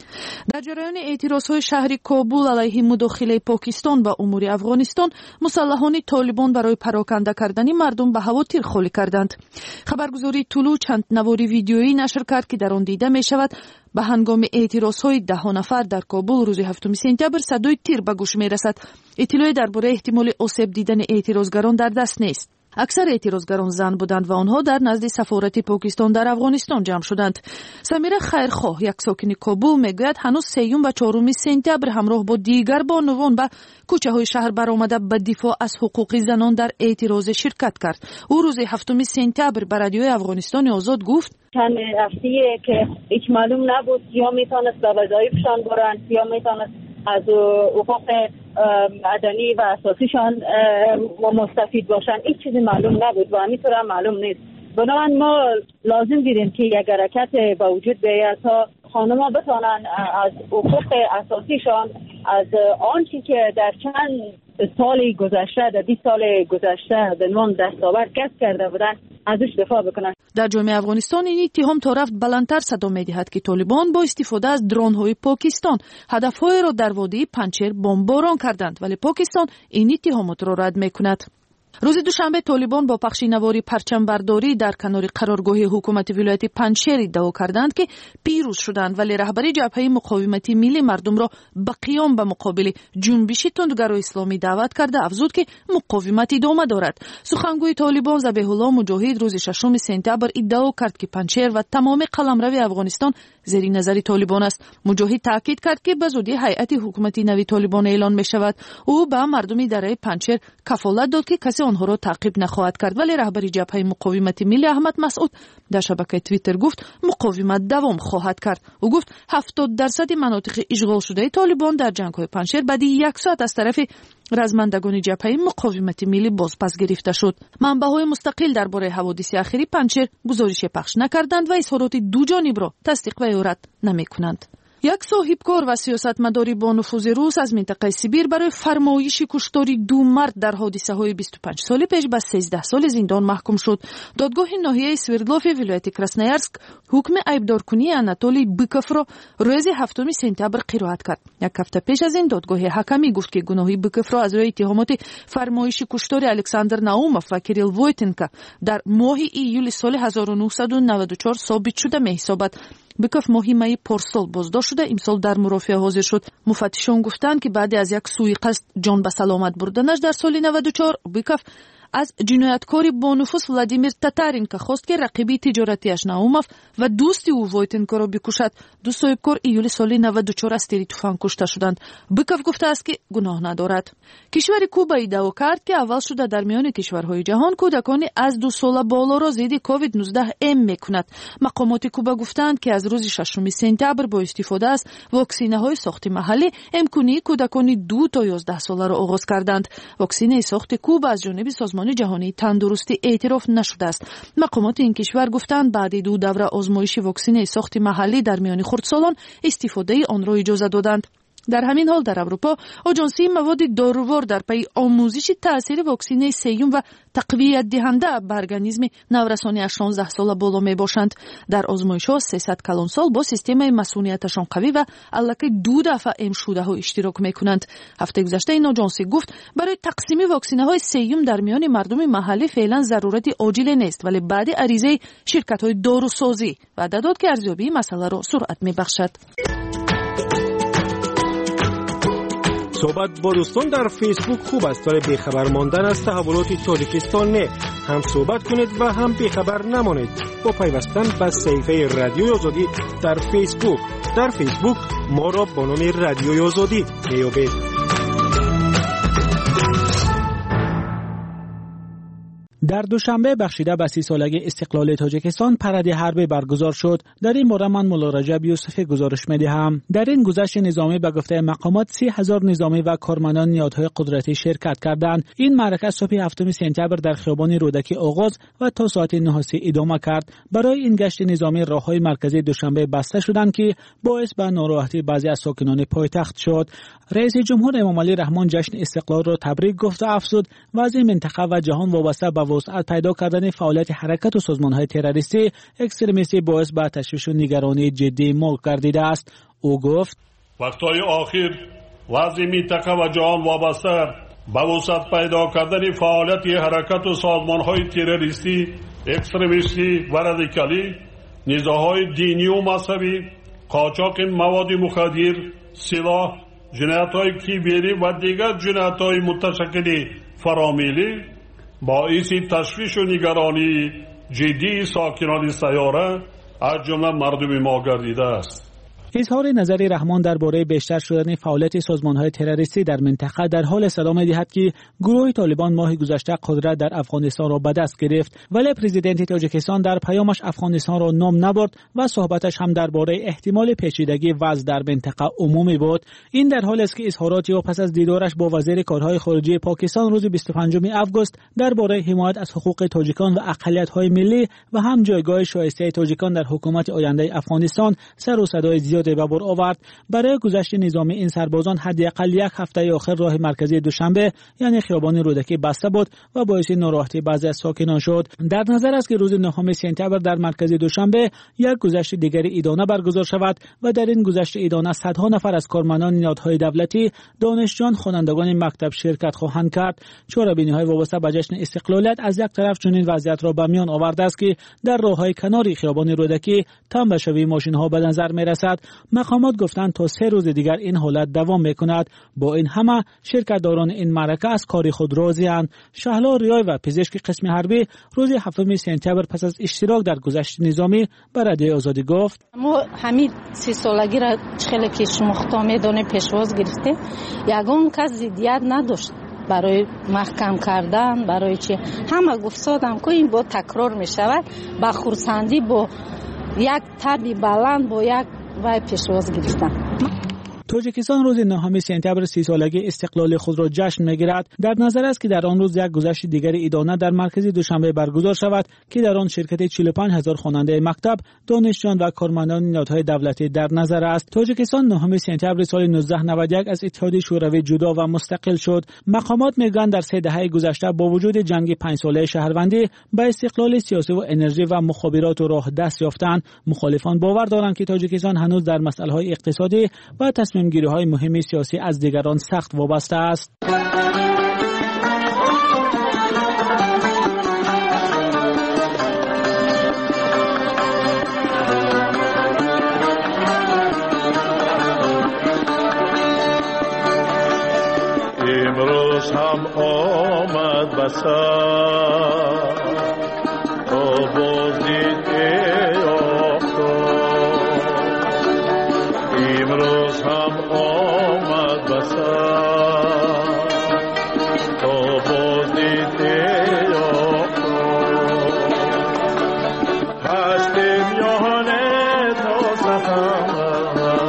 در جریان اعتراضهای شهر کابل علیه مداخله پاکستان به امور افغانستان، مسلحان طالبان برای پراکنده کردن مردم به هوا تیرخوری کردند. خبرگزاری طلوع چند نواری ویدیویی نشر کرد که در آن دیده می شود به هنگام اعتراضهای ده نفر در کابل روز هفتم سپتامبر صدای تیر به گوش می رسد. اطلاعی درباره احتمال آسیب دیدن اعتراضگران در دست نیست. اکثر اعتراضگران زن بودند و آنها در نزد سفارت پاکستان در افغانستان جمع شدند. سمیره خیرخواه، یک ساکن کابل، میگوید هنوز سیوم و چهارم سپتامبر همراه با دیگر بانوان به کوچه های شهر برآمده به دفاع از حقوق زنان در اعتراض شرکت کرد. او روز هفتم سپتامبر به رادیوی افغانستان آزاد گفت چند هفته‌ای که هیچ معلوم نبود یا میتونست به وظایفشان برن یا میتونست از حقوق مدنی و اساسیشان مستفید باشن. هیچ چیزی معلوم نبود و همینطور هم معلوم نیست. بنابراین ما لازم دیدیم که یک حرکت به وجود بیاید تا خانم‌ها بتوانند از حقوق اساسیشان، از آنچه که در چند سال گذشته، در بیست سال گذشته به نام دستاورد کسب کرده بودند، ازش دفاع بکنند. در جامعه افغانستان این اتهام تا رفت بلندتر صدا می‌دهد که طالبان با استفاده از درون‌های پاکستان هدف‌های را در وادی پنجشیر بمباران کردند، ولی پاکستان این اتهامات را رد می‌کند. روز دوشنبه طالبان با پخش نواری پرچم برداری در کنار قرارگاه حکومت ولایت پنجشیر ادعا کردند که پیروز شدند، ولی رهبری جبهه مقاومتی ملی مردم را به قیام به مقابل جنبش تندگرای اسلامی دعوت کرده افزود که مقاومت ادامه دارد. سخنگوی طالبان ذبیح الله مجاهد روز ششم سپتامبر ادعا کرد که پنجشیر و تمام قلمرو افغانستان زیر نظر طالبان است. مجاهد تاکید کرد که به زودی هیئت حکومتی نوی طالبان اعلان می شود. او به مردم دره پنجشیر کفالت داد که کسی آنها را تعقیب نخواهد کرد، ولی رهبری جبهه مقاومت ملی احمد مسعود در شبکه توییتر گفت مقاومت دوام خواهد کرد. او گفت هفتاد درصد مناطق اشغال شده طالبان در جنگ‌های پنجشیر بعد یک ساعت از طرف رزمندگان جبهه مقاومت ملی بازپس گرفته شد. منبع‌های مستقل درباره حوادث اخیری پنجشیر گزارش پخش نکردند و اظهارات دو جانب را تصدیق و رد نمی‌کنند. یک صاحبکار و سیاستمداری با نفوذ روس از منطقه سیبیر برای فرمایش کشتاری دو مرد در حادثه های بیست و پنج سال پیش به سیزده سال زندان محکوم شد. دادگاه ناحیه سوردلوف ولایت کراسنویارسک حکم عیبدارکنی آناتولی بیکوف را روز هفتم سپتامبر قرائت کرد. یک هفته پیش از این دادگاه حکمی گفت که گناه بیکوف را از روی اتهامات فرمایش کشتاری الکساندر ناوموف و کریل وویتنکا در ماه ایول سال هزار و نهصد و نود و چهار ثابت شده می‌حسابد. بیکوف ماهی مای پارسال بازداشت شده امسال در مرافعه حاضر شد. مفتشان گفتند که بعد از یک سوءقصد جان به سلامت بردنش در سال نود و چهار بیکوف از جنایتکاری با نفوذ ولادیمیر تاتارینکا خواست که رقیبی تجارتیش ناوموف و دوستی او وویتنکا را بکشد. دو صاحبکار ایول سال نود و چهار از تیر تفنگ کشته شدند. بیکوف گفته است که گناه ندارد. کشور کوبا ادعا کرد که اول شده در میان کشورهای جهان کودکان از دو ساله بالا را ضد کووید نوزده ام میکند. مقامات کوبا گفتند که از روز ششم سپتامبر با استفاده از واکسینه های ساخت محلی امکانی کودکان دو تا یازده ساله را آغاز کردند. واکسینه ساخت کوبا از جانب سازمان جهانی تندرستی اعتراف نشده است. مقامات این کشور گفتند بعد دو دوره آزمایش واکسینه ساخت محلی در میان خردسالان استفاده آن را اجازه دادند. در همین حال در اروپا آژانسی مواد دارووار در پی آموزش تاثیر واکسینه سیوم و تقویت دهنده به ارگانیسم نورسانی از شانزده ساله بالا می باشند. در آزمایش ها سیصد کلان سال با سیستم مسئولیتشان قوی و الکی دو دفعه ام شده ها اشتراک می کنند. هفته گذشته این آژانسی گفت برای تقسیم واکسینه های سیوم در میان مردم محلی فعلا ضرورت عاجل نیست، ولی بعد عریضه شرکت های داروسازی وعده داد که ارزیابی مسئله را سرعت می بخشد. صحبت با دوستان در فیسبوک خوب است، ولی بیخبر ماندن از تحولات تاجیکستان نه. هم صحبت کنید و هم بیخبر نمانید با پیوستن به صفحه رادیوی آزادی در فیسبوک. در فیسبوک ما را با نام رادیوی آزادی میابید. در دوشنبه بخشیده به سی سالگی استقلال تاجیکستان پرد حربی برگزار شد. در این باره من مولا رجب یوسفی گزارش می‌دهم. در این گذشت نظامی به گفته مقامات سی هزار نظامی و کارمندان نهادهای قدرتی شرکت کردند. این معرکه صبح هفتم سپتامبر در خیابان رودکی آغاز و تا ساعت نه ادامه کرد. برای این گشت نظامی راههای مرکزی دوشنبه بسته شدند که باعث به ناراحتی بعضی از ساکنان پایتخت شد. رئیس جمهور امام علی رحمان جشن استقلال را تبریک گفت و افزود وضع منطقه و جهان وابسته به وسعت پیدا کردن فعالیت حرکت و سازمان‌های تروریستی اکستریمیستی باعث به تشویش و نگرانی جدی ما گردیده است. او گفت وقت‌های آخر وضع منطقه و جهان وابسته به وسعت پیدا کردن فعالیت حرکت و سازمان‌های تروریستی اکستریمیستی و رادیکالی، نزاع‌های دینی و مذهبی، قاچاق مواد مخدر، سلاح، جنایت‌های کیبری و دیگر جنایت‌های متشکل فرامیلی باعث تشویش و نگرانی جدی ساکنان سیاره از جمله مردم ما گردیده است. اظهار نظر رحمان درباره بیشتر شدن فعالیت سازمان‌های تروریستی در منطقه در حال صدا می‌دهد که گروه طالبان ماه گذشته قدرت در افغانستان را به دست گرفت، ولی پرزیدنت تاجیکستان در پیامش افغانستان را نام نبرد و صحبتش هم درباره احتمال پیچیدگی وضع در منطقه عمومی بود. این در حالی است که اظهارات او پس از دیدارش با وزیر کارهای خارجه پاکستان روز بیست و پنجم آگوست درباره حمایت از حقوق تاجیکان و اقلیت‌های ملی و هم جایگاه شایسته تاجیکان در حکومت آینده افغانستان سر و صدای زیاد به بار آورد. برای گذشت نظامی این سربازان حداقل یک هفته آخر راه مرکزی دوشنبه یعنی خیابان رودکی بسته بود و باعث ناراحتی بعضی از ساکنان شد. در نظر است که روز نهم سپتامبر در مرکز دوشنبه یک گذشت دیگری ایدانه برگزار شود و در این گذشت ایدانه صدها نفر از کارمندان نهادهای دولتی، دانشجویان، خوانندگان مکتب شرکت خواهند کرد. چهاربینی‌های وابسته به جشن استقلالیت از یک طرف چنین وضعیت را به میان آورده است که در راههای کناری خیابان رودکی تنبشوی ماشین‌ها به نظر می‌رسد. مقامات گفتند تا سه روز دیگر این حالت دوام میکند. با این همه شرکت‌داران این معرکه از کار خود راضی‌اند. شهلا ریای و پزشک قسم حربی روز هفتم سپتامبر پس از اشتراک در گذشت نظامی به رادیوی آزادی گفت ما همین سی سالگی را خیلی که شما خطا میدونه پیشواز گرفته، یگان کس ضدیت نداشت برای محکم کردن، برای چی همه گفتادم که این با تکرار میشود با خورسندی با یک تبی بلند با یک وای پیشواز گرفتن. تاجیکستان روز نهم سپتامبر سی سالگی استقلال خود را جشن می‌گیرد. در نظر است که در آن روز یک گذشت دیگر ایدانه در مرکز دوشنبه برگزار شود که در آن شرکت چهل و پنج هزار خواننده مکتب، دانشجویان و کارمندان نهادهای دولتی در نظر است. تاجیکستان نهم سپتامبر سال نوزده نود و یک از اتحادیه شوروی جدا و مستقل شد. مقامات میگویند در سه دهه گذشته با وجود جنگ پنج ساله شهروندی به استقلال سیاسی و انرژی و مخابرات و راه دست یافتند. مخالفان باور دارند که تاجیکستان هنوز در مسائل اقتصادی و تصمیم گیری های مهم سیاسی از دیگران سخت وابسته است. امروز هم آمد بسر تا بازدید امروز هم آمد بسر تا بازدید هستیم یانه تا سفر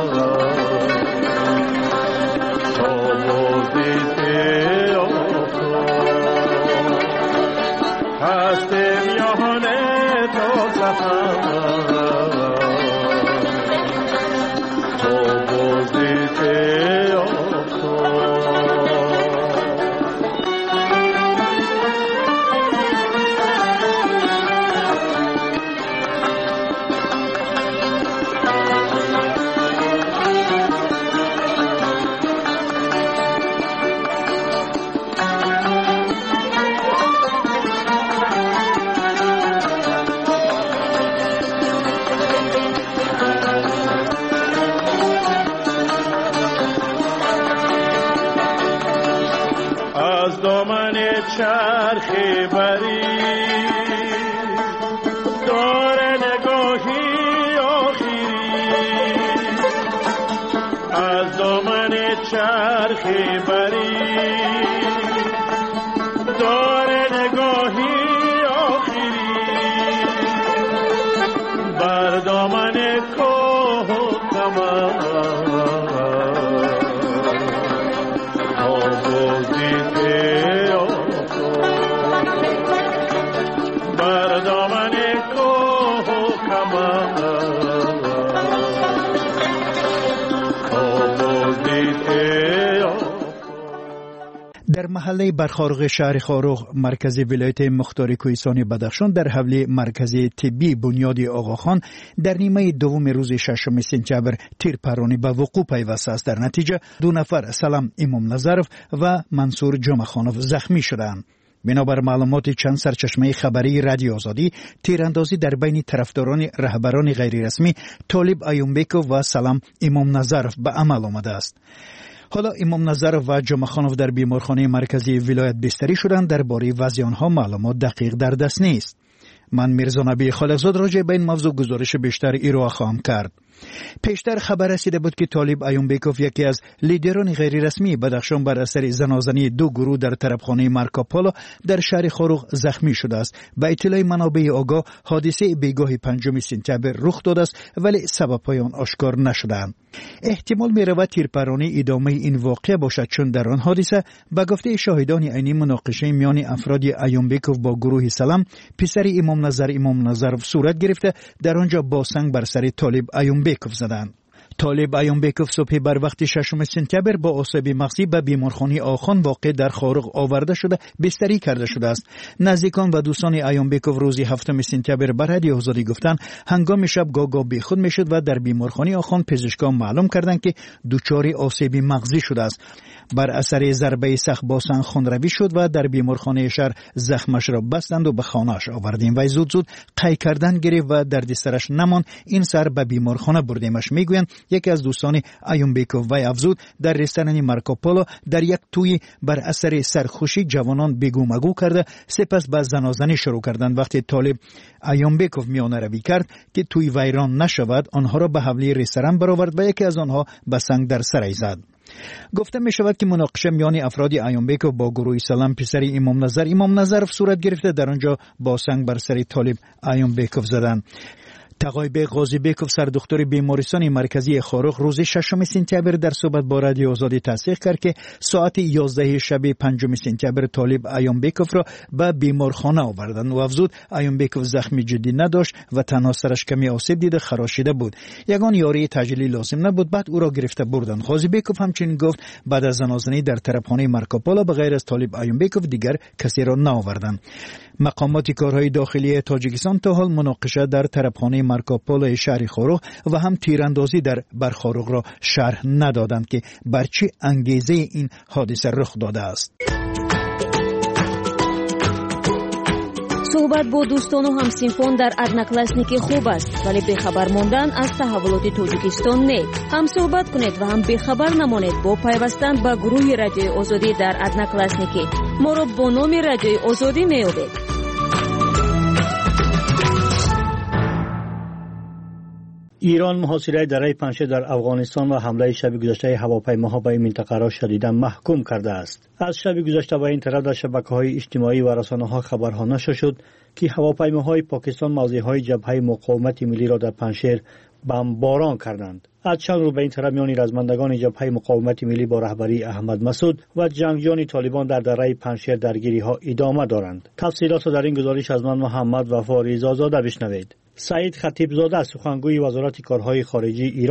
تا بازدید هستیم یانه تا سفر از دامن چرخی بری دار نگاهی آخری از دامن چرخی بری دار نگاهی آخری بر دامن کوه کمر در محله برخارق شهر خاروق مرکزی ولایت مختار کوهستان بدخشان در حوله مرکزی طبی بنیاد آقاخان در نیمه دوم روز ششم سپتامبر تیرپرانی به وقوع پیوسته است. در نتیجه دو نفر سلام امام نظرف و منصور جمعخانوف زخمی شدند. بنابر معلومات چند سرچشمه خبری رادیو آزادی، تیراندازی در بین طرفداران رهبران غیررسمی طالب ایومبکوف و سلام امام نظرف به عمل آمده است. حالا امام نظرف و جمعخانوف در بیمارخانه مرکزی ولایت بستری شدند. درباره وضع آنها معلومات دقیق در دست نیست. من میرزا نبی خالقزاد راجع به این موضوع گزارش بیشتر ارائه خواهم کرد. پیشتر خبر رسیده بود که طالب ایومبکوف یکی از لیدران غیر رسمی بدخشان بر اثر زنازنی دو گروه در طرفخانه مارکوپولو در شهر خاروق زخمی شده است. به اطلاع منابع آگاه حادثه بیگاه پنجم سپتامبر رخ داده است ولی سبب‌های آن آشکار نشده‌اند. احتمال می‌رود تیرپرانی ادامه این واقعه باشد، چون در آن حادثه به گفته شاهدان عینی مناقشه میان افراد ایومبکوف با گروه سلام پسر امام نظر امام نظرف صورت گرفته در آنجا با سنگ بر سر طالب ایومبکوف زدند. طالب ایومبکوف صبح بر وقت ششم سپتامبر با آسیب مغزی به بیمارخانه آخان واقع در خاروق آورده شده بستری کرده شده است. نزدیکان و دوستان ایومبکوف روز هفتم سپتامبر بر رادیو آزادی گفتند هنگام شب گاگا بیخود میشد و در بیمارخانه آخان پزشکان معلوم کردند که دچار آسیب مغزی شده است. بر اثر ضربه سخت با سنگ خونروی شد و در بیمارخانه شهر زخمش را بستند و به خانه‌اش آوردیم و زود زود قی کردن گرفت و دردسرش نمان. این سر به بیمارخانه بردیمش. میگویند یکی از دوستان ایومبکوف وی افزود در رستوران مارکوپولو در یک توی بر اثر سرخوشی جوانان بگو مگو کرده سپس به زنازنی شروع کردند. وقتی طالب ایومبکوف میانه روی کرد که توی ویران نشود آنها را به حوله رستوران برآورد و یکی از آنها به سنگ در سرش زد. گفته می شود که مناقشه میان افراد ایومبکوف با گروه سلام پسر امام نظر امام نظرف صورت گرفته در آنجا با سنگ بر سر طالب ایومبکوف زدند. تقایب قاضیبکوف سردختور بیمارستان مرکزی خاروق روز ششم سپتامبر در صحبت با رادیو آزادی تصدیق کرد که ساعت یازده شب پنجم سپتامبر طالب ایومبکوف را به بیمارخانه آوردند و افزود ایومبکوف زخمی جدی نداشت و تنها سرش کمی آسیب دیده خراشیده بود. یگان یاری تجلی لازم نبود، بعد او را گرفته بردند. قاضیبکوف همچنین گفت بعد از زنازنی در طرفخانه مارکوپولو به غیر از طالب ایومبکوف دیگر کسی را نآوردند. مقامات کارهای داخلی تاجیکستان تا حال مناقشه در طرفخانه مارکوپولو شهر خاروق و هم تیراندازی در برخاروق را شرح ندادند که بر چه انگیزه این حادثه رخ داده است. صحبت با دوستان و همسنفان در ادناکلاسنیکی خوب است، ولی بخبر ماندن از تحولات تاجیکستان نه. هم صحبت کنید و هم بخبر نمانید با پیوستن به گروه رادیوی آزادی در ادناکلاسنیکی. ما را با نام رادیوی آزادی میابید. ایران محاصره دره پنجشیر در افغانستان و حمله شب گذشته هواپیماها به این منطقه را شدیداً محکوم کرده است. از شب گذشته به این طرف در شبکه‌های اجتماعی و رسانه‌ها خبرها نشر شد که هواپیماهای پاکستان موضع‌های جبهه مقاومت ملی را در پنجشیر بمباران کردند. از چند روز به این طرف میان رزمندگان جبهه مقاومت ملی با رهبری احمد مسعود و جنگجویان طالبان در دره پنجشیر درگیری‌ها ادامه دارند. تفصیلات را در این گزارش از من محمد وفا رضا زاده بشنوید. سعید خطیب زاده سخنگوی وزارت کارهای خارجی ایران